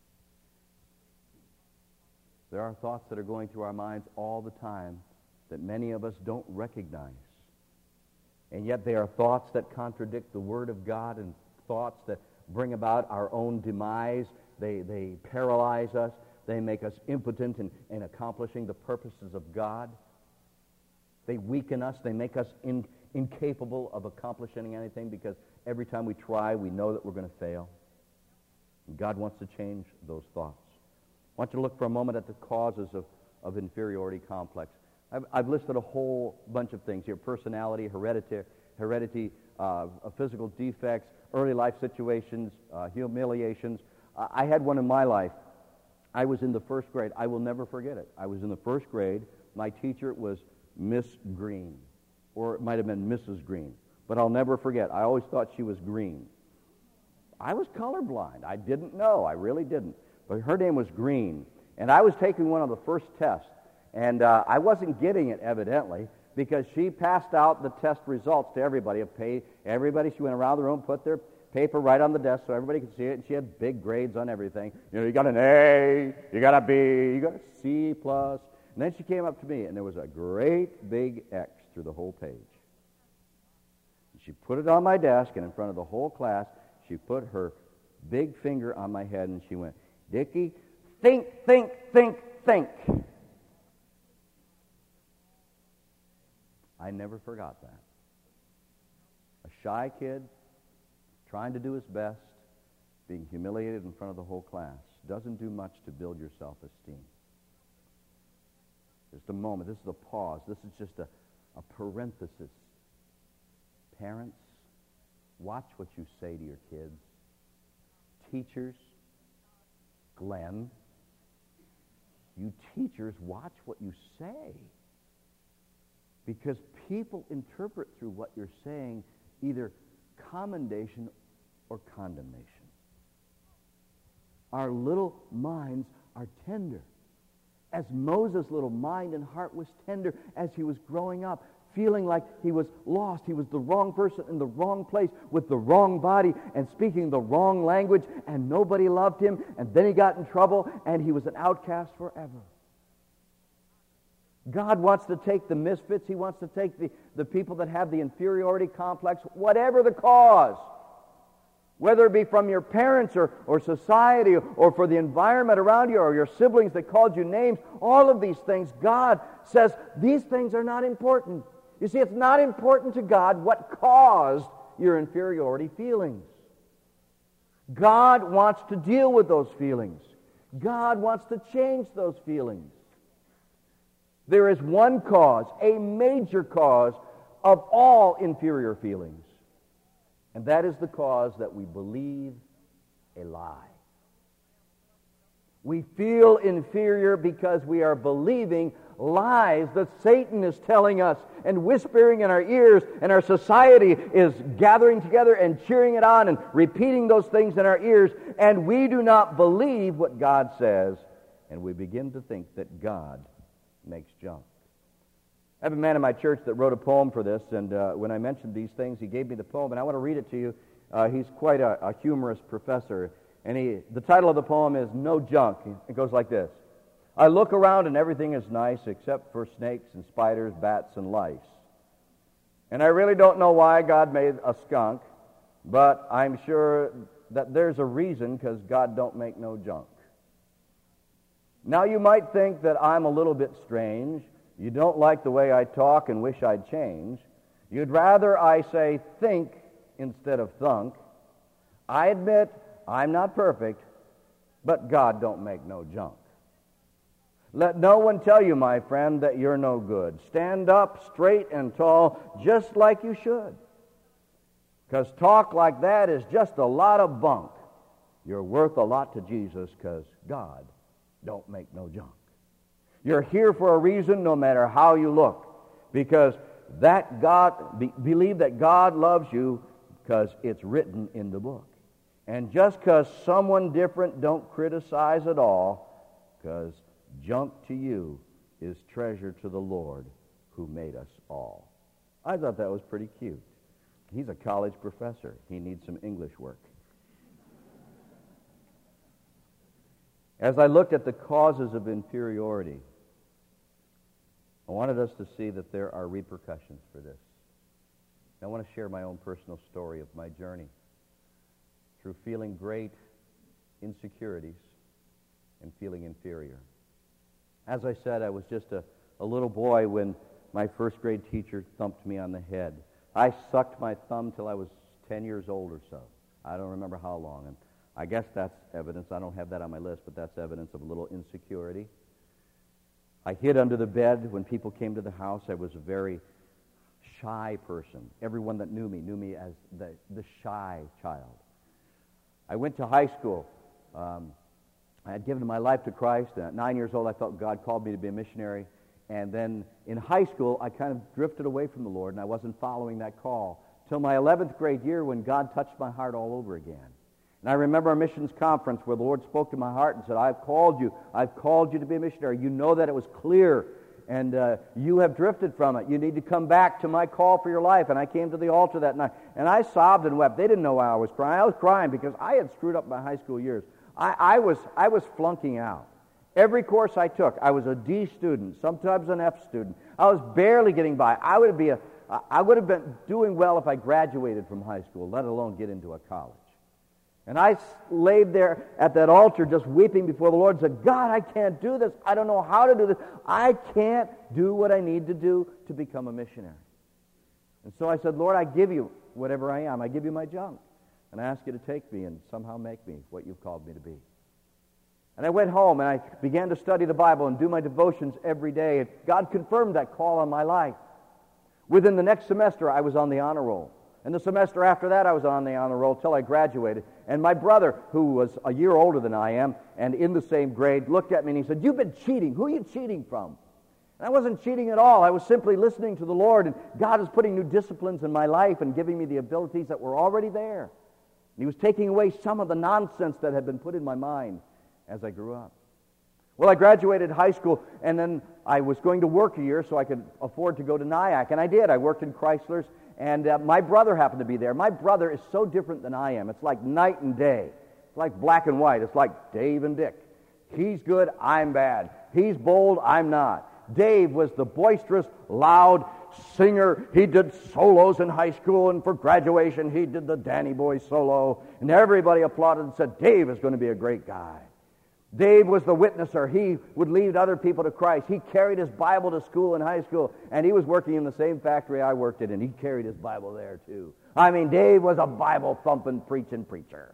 There are thoughts that are going through our minds all the time that many of us don't recognize. And yet they are thoughts that contradict the Word of God and thoughts that bring about our own demise. They, they paralyze us. They make us impotent in, in accomplishing the purposes of God. They weaken us. They make us in, incapable of accomplishing anything because every time we try, we know that we're going to fail. And God wants to change those thoughts. I want you to look for a moment at the causes of, of inferiority complex. I've, I've listed a whole bunch of things here: personality, heredity, heredity uh, physical defects, early life situations, uh, humiliations. Uh, I had one in my life. I was in the first grade. I will never forget it. I was in the first grade. My teacher was Miss Green, or it might have been Missus Green, but I'll never forget. I always thought she was green. I was colorblind. I didn't know. I really didn't. But her name was Green, and I was taking one of the first tests, And uh, I wasn't getting it, evidently, because she passed out the test results to everybody. Pay, everybody, she went around the room, put their paper right on the desk so everybody could see it, and she had big grades on everything. You know, you got an A, you got a B, you got a C plus. And then she came up to me, and there was a great big X through the whole page. She put it on my desk, and in front of the whole class, she put her big finger on my head, and she went, Dickie, think, think, think, think. I never forgot that. A shy kid trying to do his best, being humiliated in front of the whole class, doesn't do much to build your self-esteem. Just a moment. This is a pause. This is just a, a parenthesis. Parents, watch what you say to your kids. Teachers, Glenn, you teachers, watch what you say. Because people interpret through what you're saying either commendation or condemnation. Our little minds are tender. As Moses' little mind and heart was tender as he was growing up, feeling like he was lost, he was the wrong person in the wrong place with the wrong body and speaking the wrong language, and nobody loved him, and then he got in trouble, and he was an outcast forever. God wants to take the misfits. He wants to take the, the people that have the inferiority complex, whatever the cause, whether it be from your parents or, or society or, or for the environment around you or your siblings that called you names, all of these things, God says these things are not important. You see, it's not important to God what caused your inferiority feelings. God wants to deal with those feelings. God wants to change those feelings. There is one cause, a major cause of all inferior feelings. And that is the cause that we believe a lie. We feel inferior because we are believing lies that Satan is telling us and whispering in our ears, and our society is gathering together and cheering it on and repeating those things in our ears, and we do not believe what God says, and we begin to think that God makes junk. I have a man in my church that wrote a poem for this, and uh, when I mentioned these things, he gave me the poem, and I want to read it to you. Uh, he's quite a, a humorous professor, and he, the title of the poem is No Junk. It goes like this. I look around and everything is nice except for snakes and spiders, bats and lice. And I really don't know why God made a skunk, but I'm sure that there's a reason, because God don't make no junk. Now you might think that I'm a little bit strange. You don't like the way I talk and wish I'd change. You'd rather I say think instead of thunk. I admit I'm not perfect, but God don't make no junk. Let no one tell you, my friend, that you're no good. Stand up straight and tall, just like you should. Because talk like that is just a lot of bunk. You're worth a lot to Jesus, because God don't make no junk. You're here for a reason, no matter how you look, because that God be, believe that God loves you, because it's written in the book. And just because someone different don't criticize at all, because junk to you is treasure to the Lord who made us all. I thought that was pretty cute. He's a college professor. He needs some English work. As I looked at the causes of inferiority, I wanted us to see that there are repercussions for this. I want to share my own personal story of my journey through feeling great insecurities and feeling inferior. As I said, I was just a, a little boy when my first grade teacher thumped me on the head. I sucked my thumb till I was ten years old or so. I don't remember how long. And I guess that's evidence. I don't have that on my list, but that's evidence of a little insecurity. I hid under the bed when people came to the house. I was a very shy person. Everyone that knew me knew me as the, the shy child. I went to high school. Um, I had given my life to Christ. At nine years old, I felt God called me to be a missionary. And then in high school, I kind of drifted away from the Lord, and I wasn't following that call till my eleventh grade year, when God touched my heart all over again. And I remember a missions conference where the Lord spoke to my heart and said, I've called you. I've called you to be a missionary. You know that it was clear and uh, you have drifted from it. You need to come back to my call for your life. And I came to the altar that night, and I sobbed and wept. They didn't know why I was crying. I was crying because I had screwed up my high school years. I, I was I was flunking out. Every course I took, I was a D student, sometimes an F student. I was barely getting by. I would be a I would have been doing well if I graduated from high school, let alone get into a college. And I laid there at that altar just weeping before the Lord and said, God, I can't do this. I don't know how to do this. I can't do what I need to do to become a missionary. And so I said, Lord, I give you whatever I am. I give you my junk. And I ask you to take me and somehow make me what you've called me to be. And I went home and I began to study the Bible and do my devotions every day. And God confirmed that call on my life. Within the next semester, I was on the honor roll. And the semester after that, I was on the honor roll till I graduated. And my brother, who was a year older than I am and in the same grade, looked at me and he said, you've been cheating. Who are you cheating from? And I wasn't cheating at all. I was simply listening to the Lord, and God is putting new disciplines in my life and giving me the abilities that were already there. And He was taking away some of the nonsense that had been put in my mind as I grew up. Well, I graduated high school, and then I was going to work a year so I could afford to go to Nyack, and I did. I worked in Chrysler's, and uh, my brother happened to be there. My brother is so different than I am. It's like night and day. It's like black and white. It's like Dave and Dick. He's good, I'm bad. He's bold, I'm not. Dave was the boisterous, loud singer. He did solos in high school, and for graduation he did the Danny Boy solo, and everybody applauded and said, Dave is going to be a great guy. Dave was the witnesser. He would lead other people to Christ. He carried his Bible to school in high school, and he was working in the same factory I worked in, and he carried his Bible there too. I mean, Dave was a Bible-thumping, preaching preacher.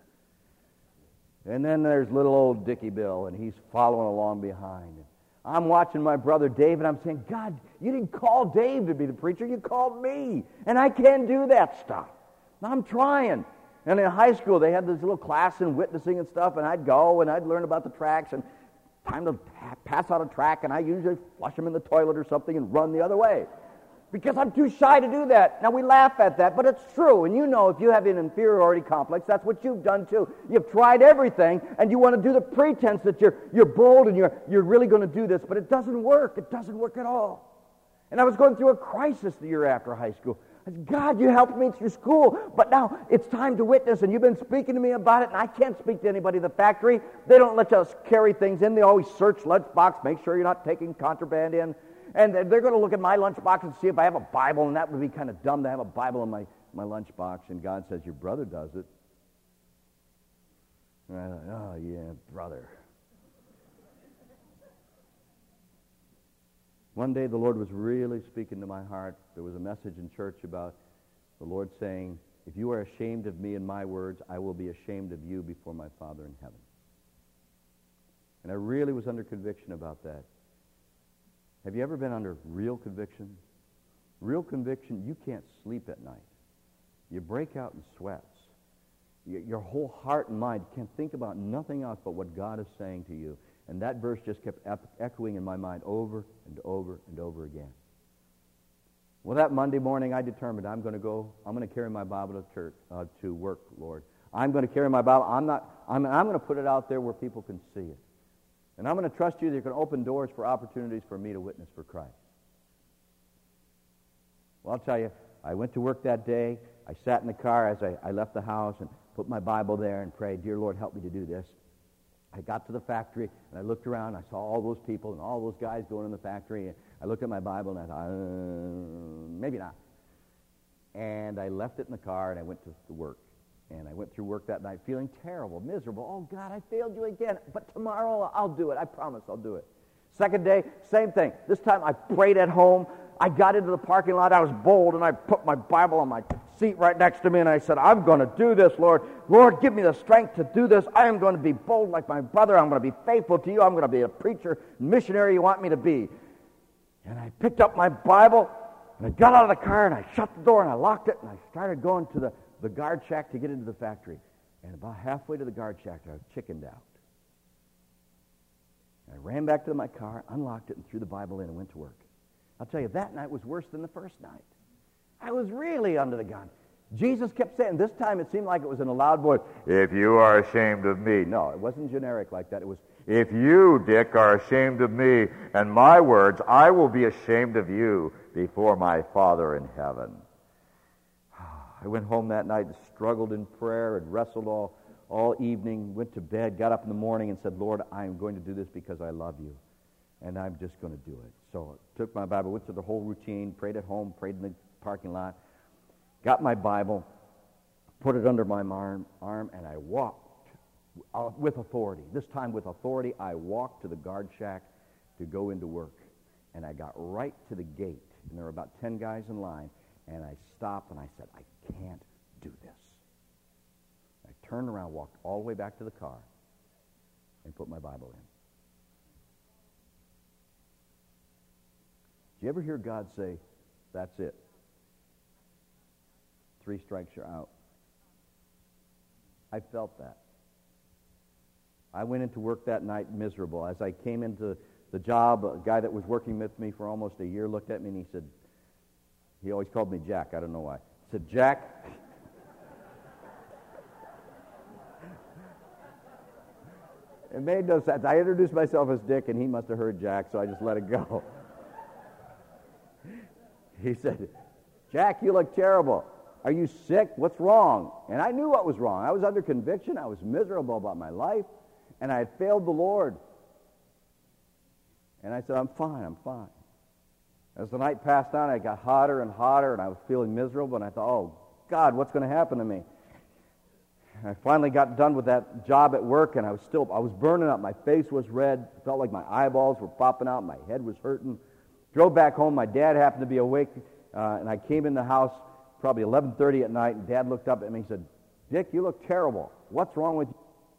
And then there's little old Dickie Bill, and he's following along behind. I'm watching my brother Dave, and I'm saying, God, you didn't call Dave to be the preacher. You called me, and I can't do that stuff. I'm trying. And in high school, they had this little class in witnessing and stuff, and I'd go, and I'd learn about the tracks, and time to pass out a track, and I usually flush them in the toilet or something and run the other way. Because I'm too shy to do that. Now, we laugh at that, but it's true. And you know, if you have an inferiority complex, that's what you've done too. You've tried everything, and you want to do the pretense that you're you're bold and you're you're really going to do this, but it doesn't work. It doesn't work at all. And I was going through a crisis the year after high school. I said, God, you helped me through school, but now it's time to witness, and you've been speaking to me about it, and I can't speak to anybody in the factory. They don't let us carry things in. They always search lunchbox, make sure you're not taking contraband in. And they're going to look at my lunchbox and see if I have a Bible, and that would be kind of dumb to have a Bible in my, my lunchbox. And God says, your brother does it. And I thought, oh, yeah, brother. One day the Lord was really speaking to my heart. There was a message in church about the Lord saying, if you are ashamed of me and my words, I will be ashamed of you before my Father in heaven. And I really was under conviction about that. Have you ever been under real conviction? Real conviction, you can't sleep at night. You break out in sweats. Your whole heart and mind can't think about nothing else but what God is saying to you. And that verse just kept echoing in my mind over and over and over again. Well, that Monday morning, I determined I'm going to go, I'm going to carry my Bible to church, uh, to work, Lord. I'm going to carry my Bible. I'm not, I'm, I'm going to put it out there where people can see it. And I'm going to trust you that you're going to open doors for opportunities for me to witness for Christ. Well, I'll tell you, I went to work that day. I sat in the car as I, I left the house and put my Bible there and prayed, dear Lord, help me to do this. I got to the factory, and I looked around. I saw all those people and all those guys going in the factory. And I looked at my Bible, and I thought, uh, maybe not. And I left it in the car, and I went to, to work. And I went through work that night feeling terrible, miserable. Oh, God, I failed you again. But tomorrow I'll do it. I promise I'll do it. Second day, same thing. This time I prayed at home. I got into the parking lot. I was bold, and I put my Bible on my seat right next to me, and I said, I'm going to do this, Lord. Lord, give me the strength to do this. I am going to be bold like my brother. I'm going to be faithful to you. I'm going to be a preacher, missionary you want me to be. And I picked up my Bible, and I got out of the car, and I shut the door, and I locked it, and I started going to the, the guard shack to get into the factory. And about halfway to the guard shack, I chickened out. I ran back to my car, unlocked it, and threw the Bible in and went to work. I'll tell you, that night was worse than the first night. I was really under the gun. Jesus kept saying, this time it seemed like it was in a loud voice, if you are ashamed of me. No, it wasn't generic like that. It was, if you, Dick, are ashamed of me and my words, I will be ashamed of you before my Father in heaven. I went home that night and struggled in prayer and wrestled all, all evening, went to bed, got up in the morning and said, Lord, I am going to do this because I love you, and I'm just going to do it. So I took my Bible, went through the whole routine, prayed at home, prayed in the parking lot, got my Bible, put it under my arm, arm and I walked uh, with authority. This time with authority, I walked to the guard shack to go into work. And I got right to the gate, and there were about ten guys in line, and I stopped and I said, I can't do this. I turned around, walked all the way back to the car, and put my Bible in. Do you ever hear God say, that's it? Three strikes, you're out. I felt that. I went into work that night miserable. As I came into the job, a guy that was working with me for almost a year looked at me and he said, he always called me Jack, I don't know why. He said, Jack, it made no sense. I introduced myself as Dick and he must have heard Jack, so I just let it go. He said, Jack, you look terrible. Are you sick? What's wrong? And I knew what was wrong. I was under conviction. I was miserable about my life, and I had failed the Lord. And I said, I'm fine, I'm fine. As the night passed on, it got hotter and hotter, and I was feeling miserable, and I thought, oh, God, what's going to happen to me? And I finally got done with that job at work, and I was still, I was burning up. My face was red. It felt like my eyeballs were popping out. My head was hurting. Drove back home. My dad happened to be awake, uh, and I came in the house probably eleven thirty at night, and Dad looked up at me and said, Dick, you look terrible. What's wrong with you?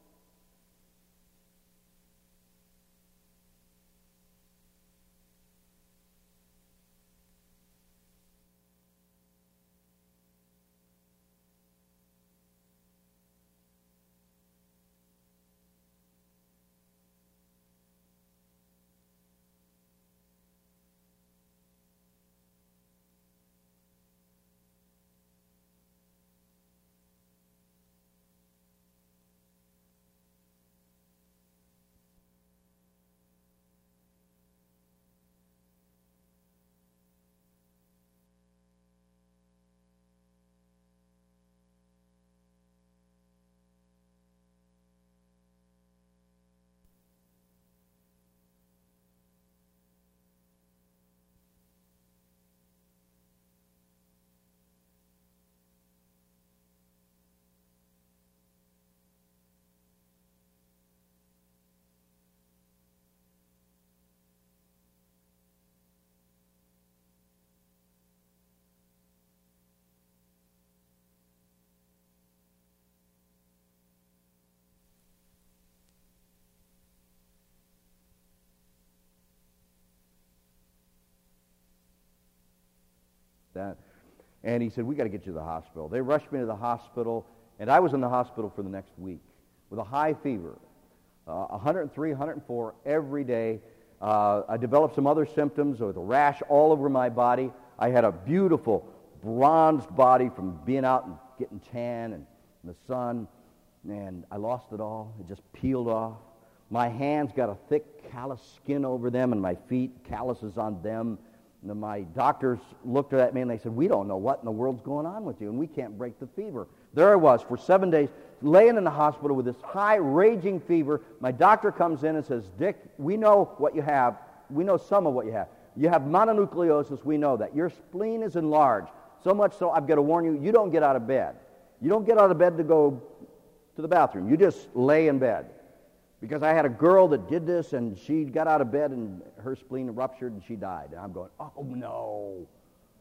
That. And he said, we got to get you to the hospital. They rushed me to the hospital, and I was in the hospital for the next week with a high fever, uh, one hundred three, one hundred four every day. Uh, I developed some other symptoms with a rash all over my body. I had a beautiful bronzed body from being out and getting tan and in the sun, and I lost it all. It just peeled off. My hands got a thick callous skin over them, and my feet, calluses on them. And my doctors looked at me and they said, we don't know what in the world's going on with you, and we can't break the fever. There I was for seven days, laying in the hospital with this high, raging fever. My doctor comes in and says, Dick, we know what you have. We know some of what you have. You have mononucleosis. We know that. Your spleen is enlarged. So much so, I've got to warn you, you don't get out of bed. You don't get out of bed to go to the bathroom. You just lay in bed. Because I had a girl that did this, and she got out of bed, and her spleen ruptured, and she died. And I'm going, oh, no.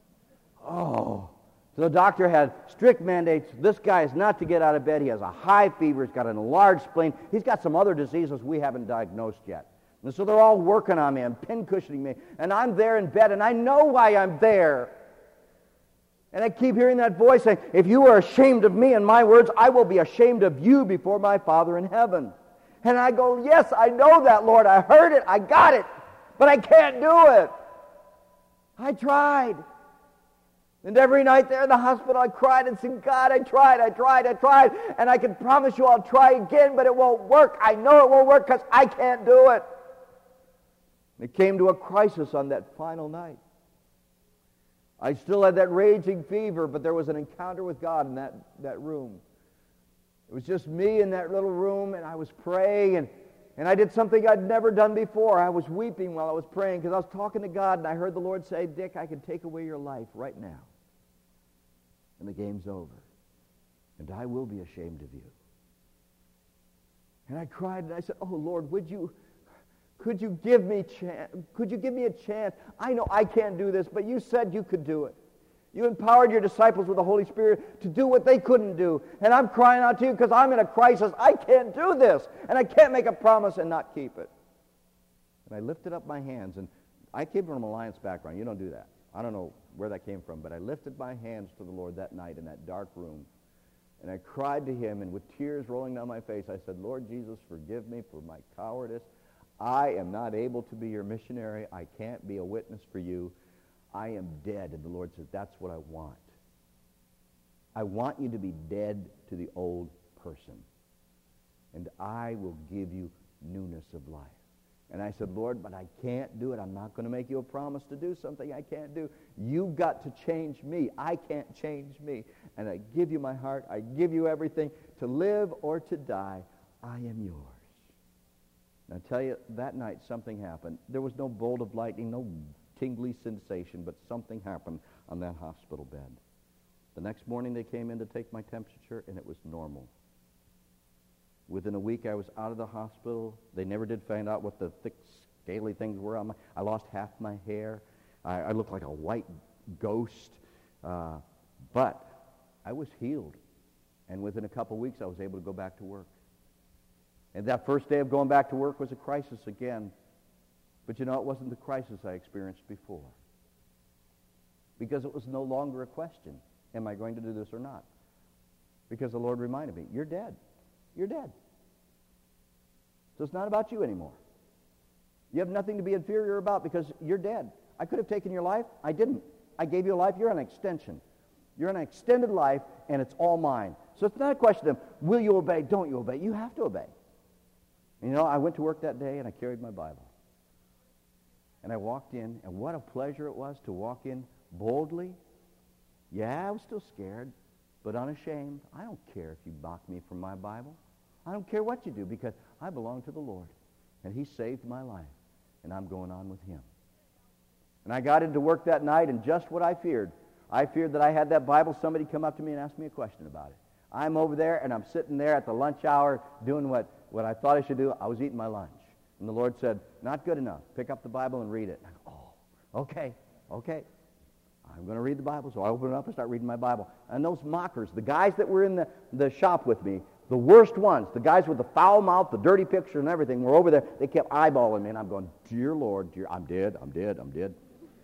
Oh. So the doctor had strict mandates. This guy is not to get out of bed. He has a high fever. He's got an enlarged spleen. He's got some other diseases we haven't diagnosed yet. And so they're all working on me and pin-cushioning me. And I'm there in bed, and I know why I'm there. And I keep hearing that voice saying, if you are ashamed of me and my words, I will be ashamed of you before my Father in heaven. And I go, yes, I know that, Lord. I heard it. I got it. But I can't do it. I tried. And every night there in the hospital, I cried and said, God, I tried, I tried, I tried, and I can promise you I'll try again, but it won't work. I know it won't work because I can't do it. It came to a crisis on that final night. I still had that raging fever, but there was an encounter with God in that, that room. It was just me in that little room, and I was praying, and, and I did something I'd never done before. I was weeping while I was praying because I was talking to God, and I heard the Lord say, Dick, I can take away your life right now, and the game's over, and I will be ashamed of you. And I cried, and I said, oh, Lord, would you... Could you give me chance? Could you give me a chance? I know I can't do this, but you said you could do it. You empowered your disciples with the Holy Spirit to do what they couldn't do. And I'm crying out to you because I'm in a crisis. I can't do this. And I can't make a promise and not keep it. And I lifted up my hands. And I came from an Alliance background. You don't do that. I don't know where that came from. But I lifted my hands to the Lord that night in that dark room. And I cried to him. And with tears rolling down my face, I said, Lord Jesus, forgive me for my cowardice. I am not able to be your missionary. I can't be a witness for you. I am dead. And the Lord says, that's what I want. I want you to be dead to the old person. And I will give you newness of life. And I said, Lord, but I can't do it. I'm not going to make you a promise to do something I can't do. You've got to change me. I can't change me. And I give you my heart. I give you everything. To live or to die, I am yours. And I tell you, that night something happened. There was no bolt of lightning, no tingly sensation, but something happened on that hospital bed. The next morning they came in to take my temperature, and it was normal. Within a week I was out of the hospital. They never did find out what the thick, scaly things were on my... I lost half my hair. I, I looked like a white ghost. Uh, but I was healed. And within a couple weeks I was able to go back to work. And that first day of going back to work was a crisis again. But you know, it wasn't the crisis I experienced before. Because it was no longer a question, am I going to do this or not? Because the Lord reminded me, you're dead. You're dead. So it's not about you anymore. You have nothing to be inferior about because you're dead. I could have taken your life. I didn't. I gave you a life. You're an extension. You're an extended life, and it's all mine. So it's not a question of, will you obey? Don't you obey? You have to obey. And you know, I went to work that day, and I carried my Bible. And I walked in, and what a pleasure it was to walk in boldly. Yeah, I was still scared, but unashamed. I don't care if you mock me from my Bible. I don't care what you do, because I belong to the Lord. And he saved my life, and I'm going on with him. And I got into work that night, and just what I feared. I feared that I had that Bible, somebody come up to me and ask me a question about it. I'm over there, and I'm sitting there at the lunch hour doing what, what I thought I should do. I was eating my lunch. And the Lord said, not good enough. Pick up the Bible and read it. And I go, oh, okay, okay. I'm going to read the Bible. So I open it up and start reading my Bible. And those mockers, the guys that were in the, the shop with me, the worst ones, the guys with the foul mouth, the dirty picture and everything, were over there. They kept eyeballing me, and I'm going, dear Lord, dear, I'm dead, I'm dead, I'm dead.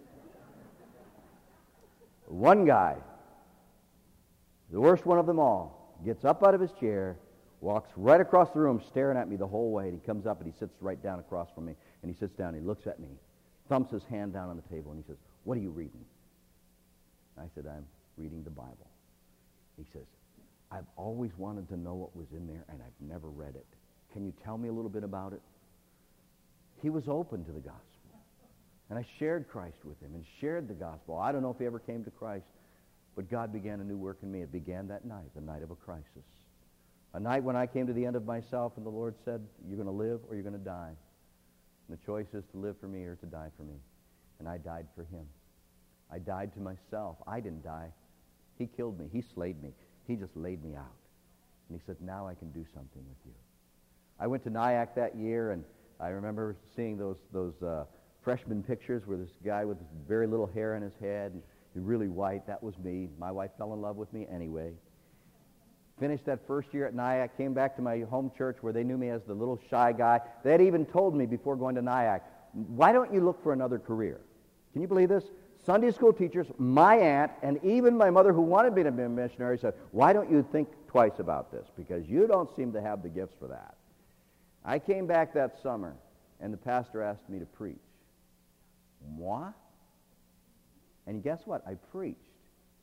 One guy, the worst one of them all, gets up out of his chair, walks right across the room, staring at me the whole way, and he comes up and he sits right down across from me, and he sits down and he looks at me, thumps his hand down on the table, and he says, what are you reading? I said, I'm reading the Bible. He says, I've always wanted to know what was in there, and I've never read it. Can you tell me a little bit about it? He was open to the gospel. And I shared Christ with him and shared the gospel. I don't know if he ever came to Christ, but God began a new work in me. It began that night, the night of a crisis. A night when I came to the end of myself, and the Lord said, you're going to live or you're going to die. And the choice is to live for me or to die for me. And I died for him. I died to myself. I didn't die. He killed me. He slayed me. He just laid me out. And he said, now I can do something with you. I went to Nyack that year, and I remember seeing those those uh, freshman pictures where this guy with very little hair in his head, and really white, that was me. My wife fell in love with me anyway. Finished that first year at Nyack, came back to my home church where they knew me as the little shy guy. They had even told me before going to Nyack, why don't you look for another career? Can you believe this? Sunday school teachers, my aunt, and even my mother who wanted me to be a missionary said, why don't you think twice about this? Because you don't seem to have the gifts for that. I came back that summer, and the pastor asked me to preach. Moi? And guess what? I preached.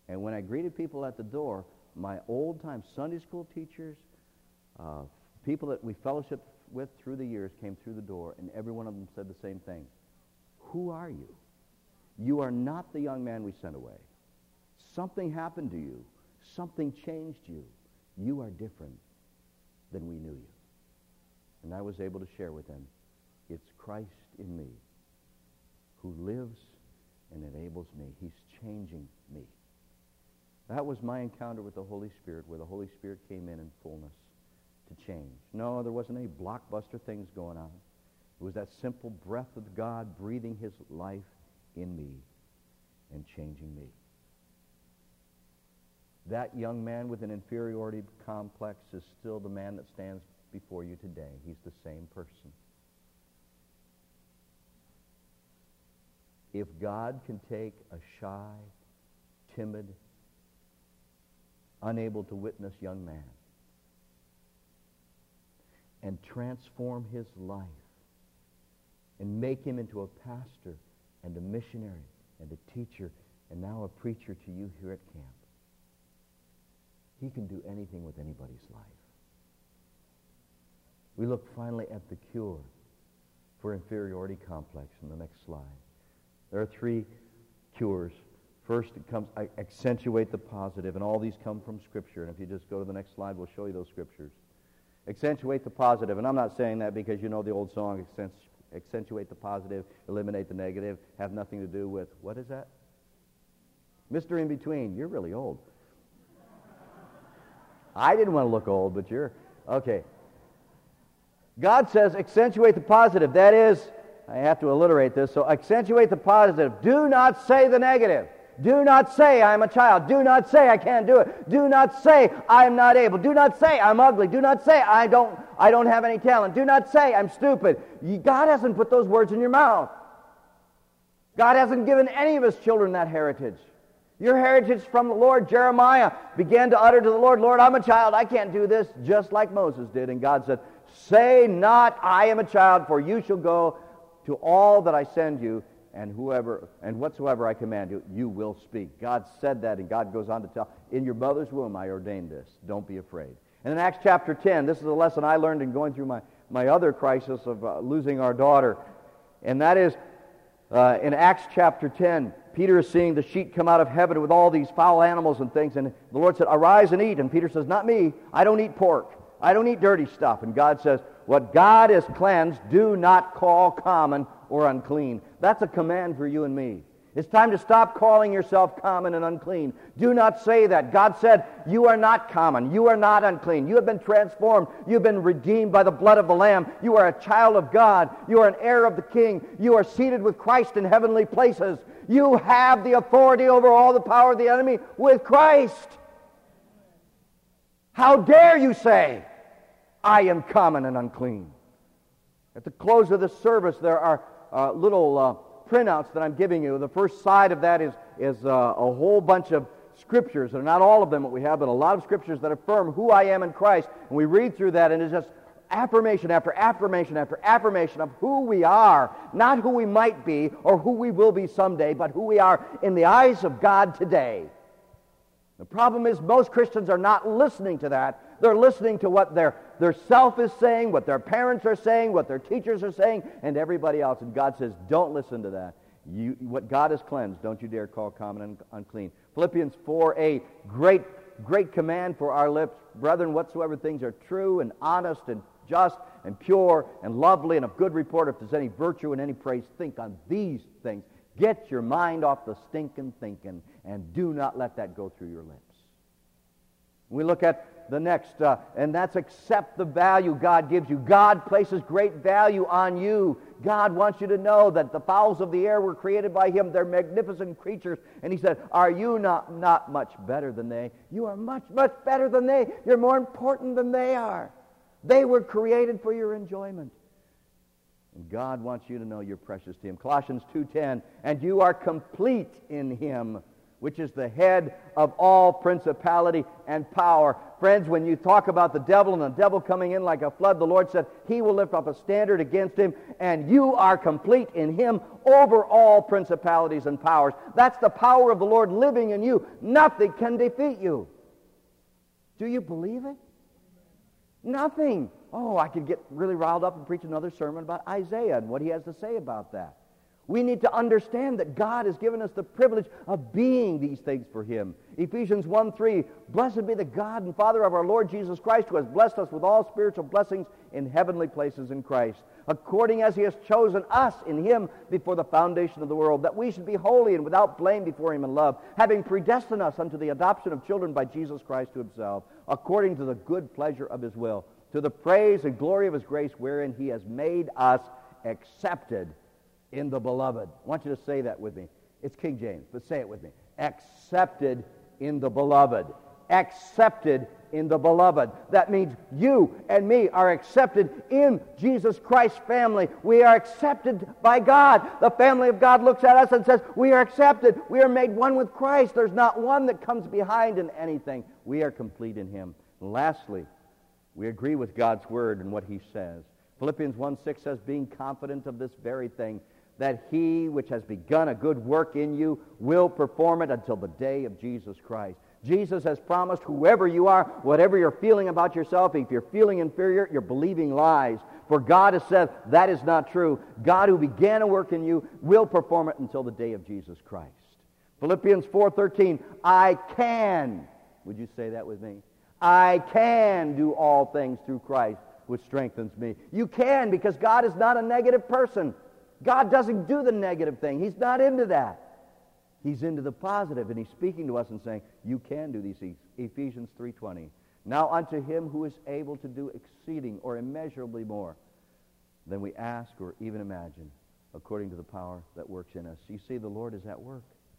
And when I greeted people at the door, my old-time Sunday school teachers, uh, people that we fellowshiped with through the years came through the door, and every one of them said the same thing. Who are you? You are not the young man we sent away. Something happened to you. Something changed you. You are different than we knew you. And I was able to share with them, it's Christ in me who lives and enables me. He's changing me. That was my encounter with the Holy Spirit, where the Holy Spirit came in in fullness to change. No, there wasn't any blockbuster things going on. It was that simple breath of God breathing his life in me and changing me. That young man with an inferiority complex is still the man that stands before you today. He's the same person. If God can take a shy, timid, unable to witness young man and transform his life and make him into a pastor and a missionary and a teacher and now a preacher to you here at camp, he can do anything with anybody's life. We look finally at the cure for inferiority complex in the next slide. There are three cures. First, it comes, I accentuate the positive, and all these come from Scripture. And if you just go to the next slide, we'll show you those Scriptures. Accentuate the positive, and I'm not saying that because you know the old song, accentuate the positive, eliminate the negative, have nothing to do with, what is that? Mister In Between, you're really old. I didn't want to look old, but you're, okay. God says accentuate the positive. That is, I have to alliterate this, so accentuate the positive. Do not say the negative. Do not say I'm a child. Do not say I can't do it. Do not say I'm not able. Do not say I'm ugly. Do not say I don't I don't have any talent. Do not say I'm stupid. You, God hasn't put those words in your mouth. God hasn't given any of his children that heritage. Your heritage from the Lord. Jeremiah began to utter to the Lord, Lord, I'm a child. I can't do this, just like Moses did. And God said, say not I am a child, for you shall go to all that I send you, and whoever and whatsoever I command you, you will speak. God said that, and God goes on to tell, in your mother's womb I ordained this. Don't be afraid. And in Acts chapter ten, this is a lesson I learned in going through my, my other crisis of uh, losing our daughter. And that is, uh, in Acts chapter ten, Peter is seeing the sheet come out of heaven with all these foul animals and things, and the Lord said, arise and eat. And Peter says, not me. I don't eat pork. I don't eat dirty stuff. And God says, what God has cleansed, do not call common or unclean. That's a command for you and me. It's time to stop calling yourself common and unclean. Do not say that. God said, you are not common. You are not unclean. You have been transformed. You've been redeemed by the blood of the Lamb. You are a child of God. You are an heir of the King. You are seated with Christ in heavenly places. You have the authority over all the power of the enemy with Christ. How dare you say, I am common and unclean? At the close of the service, there are uh, little uh, printouts that I'm giving you. The first side of that is, is uh, a whole bunch of scriptures. They're not all of them what we have, but a lot of scriptures that affirm who I am in Christ. And we read through that, and it's just affirmation after affirmation after affirmation of who we are, not who we might be or who we will be someday, but who we are in the eyes of God today. The problem is most Christians are not listening to that. They're listening to what their, their self is saying, what their parents are saying, what their teachers are saying, and everybody else. And God says, don't listen to that. You, what God has cleansed, don't you dare call common and unclean. Philippians four eight, great, great command for our lips. Brethren, whatsoever things are true and honest and just and pure and lovely and of good report, if there's any virtue and any praise, think on these things. Get your mind off the stinking thinking, and do not let that go through your lips. We look at the next, uh, and that's accept the value God gives you. God places great value on you. God wants you to know that the fowls of the air were created by Him. They're magnificent creatures. And He said, are you not, not much better than they? You are much, much better than they. You're more important than they are. They were created for your enjoyment. And God wants you to know you're precious to Him. Colossians two ten, and you are complete in Him, which is the head of all principality and power. Friends, when you talk about the devil and the devil coming in like a flood, the Lord said he will lift up a standard against him, and you are complete in him over all principalities and powers. That's the power of the Lord living in you. Nothing can defeat you. Do you believe it? Nothing. Oh, I could get really riled up and preach another sermon about Isaiah and what he has to say about that. We need to understand that God has given us the privilege of being these things for him. Ephesians one three, blessed be the God and Father of our Lord Jesus Christ, who has blessed us with all spiritual blessings in heavenly places in Christ, according as he has chosen us in him before the foundation of the world, that we should be holy and without blame before him in love, having predestined us unto the adoption of children by Jesus Christ to himself, according to the good pleasure of his will, to the praise and glory of his grace, wherein he has made us accepted in the beloved. I want you to say that with me. It's King James, but say it with me. Accepted in the beloved. Accepted in the beloved. That means you and me are accepted in Jesus Christ's family. We are accepted by God. The family of God looks at us and says, we are accepted. We are made one with Christ. There's not one that comes behind in anything. We are complete in him. And lastly, we agree with God's word and what he says. Philippians one six says, being confident of this very thing, that he which has begun a good work in you will perform it until the day of Jesus Christ. Jesus has promised whoever you are, whatever you're feeling about yourself, if you're feeling inferior, you're believing lies. For God has said that is not true. God who began a work in you will perform it until the day of Jesus Christ. Philippians four thirteen, I can, would you say that with me? I can do all things through Christ, which strengthens me. You can, because God is not a negative person. God doesn't do the negative thing. He's not into that. He's into the positive, and he's speaking to us and saying, you can do these things. Ephesians three twenty. Now unto him who is able to do exceeding or immeasurably more than we ask or even imagine, according to the power that works in us. You see, the Lord is at work.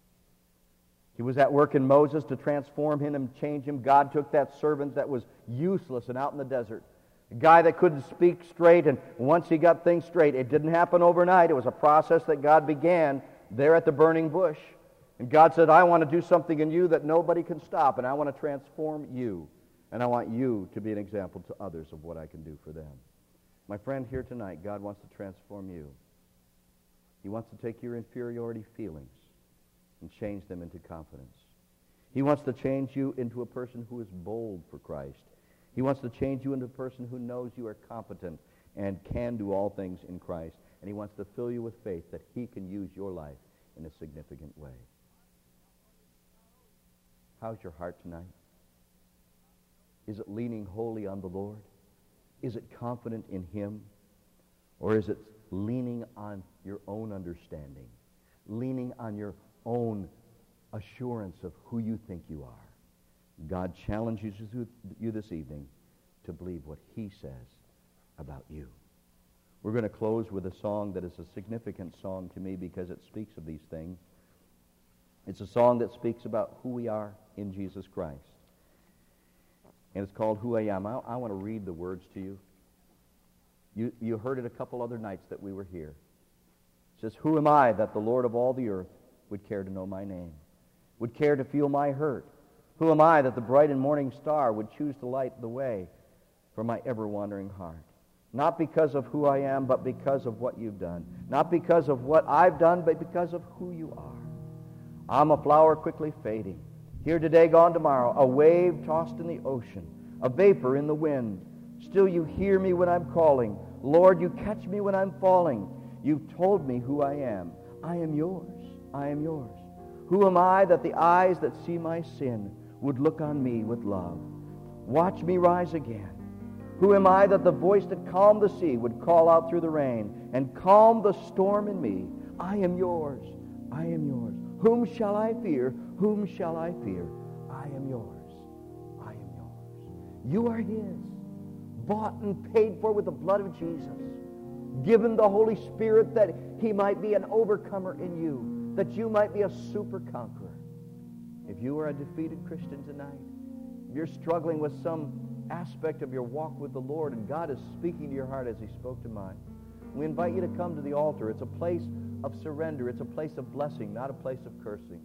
He was at work in Moses to transform him and change him. God took that servant that was useless and out in the desert, a guy that couldn't speak straight, and once he got things straight, it didn't happen overnight. It was a process that God began there at the burning bush. And God said, I want to do something in you that nobody can stop, and I want to transform you. And I want you to be an example to others of what I can do for them. My friend, here tonight, God wants to transform you. He wants to take your inferiority feelings and change them into confidence. He wants to change you into a person who is bold for Christ. He wants to change you into a person who knows you are competent and can do all things in Christ. And he wants to fill you with faith that he can use your life in a significant way. How's your heart tonight? Is it leaning wholly on the Lord? Is it confident in him? Or is it leaning on your own understanding? Leaning on your own assurance of who you think you are? God challenges you this evening to believe what he says about you. We're going to close with a song that is a significant song to me because it speaks of these things. It's a song that speaks about who we are in Jesus Christ. And it's called Who I Am. I, I want to read the words to you. you. You heard it a couple other nights that we were here. It says, who am I that the Lord of all the earth would care to know my name, would care to feel my hurt? Who am I that the bright and morning star would choose to light the way for my ever-wandering heart? Not because of who I am, but because of what you've done. Not because of what I've done, but because of who you are. I'm a flower quickly fading, here today, gone tomorrow, a wave tossed in the ocean, a vapor in the wind. Still you hear me when I'm calling. Lord, you catch me when I'm falling. You've told me who I am. I am yours. I am yours. Who am I that the eyes that see my sin would look on me with love? Watch me rise again. Who am I that the voice that calmed the sea would call out through the rain and calm the storm in me? I am yours. I am yours. Whom shall I fear? Whom shall I fear? I am yours. I am yours. You are his, bought and paid for with the blood of Jesus, given the Holy Spirit that he might be an overcomer in you, that you might be a super conqueror. If you are a defeated Christian tonight, if you're struggling with some aspect of your walk with the Lord and God is speaking to your heart as he spoke to mine, we invite you to come to the altar. It's a place of surrender. It's a place of blessing, not a place of cursing. It's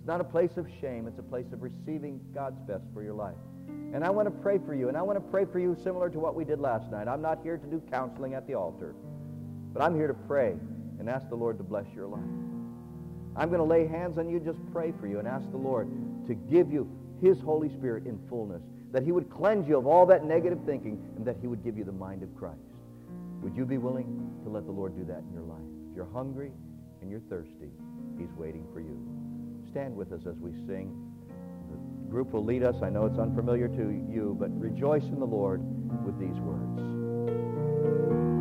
not a place of shame. It's a place of receiving God's best for your life. And I want to pray for you, and I want to pray for you similar to what we did last night. I'm not here to do counseling at the altar, but I'm here to pray and ask the Lord to bless your life. I'm going to lay hands on you, just pray for you, and ask the Lord to give you His Holy Spirit in fullness, that He would cleanse you of all that negative thinking, and that He would give you the mind of Christ. Would you be willing to let the Lord do that in your life? If you're hungry and you're thirsty, He's waiting for you. Stand with us as we sing. The group will lead us. I know it's unfamiliar to you, but rejoice in the Lord with these words.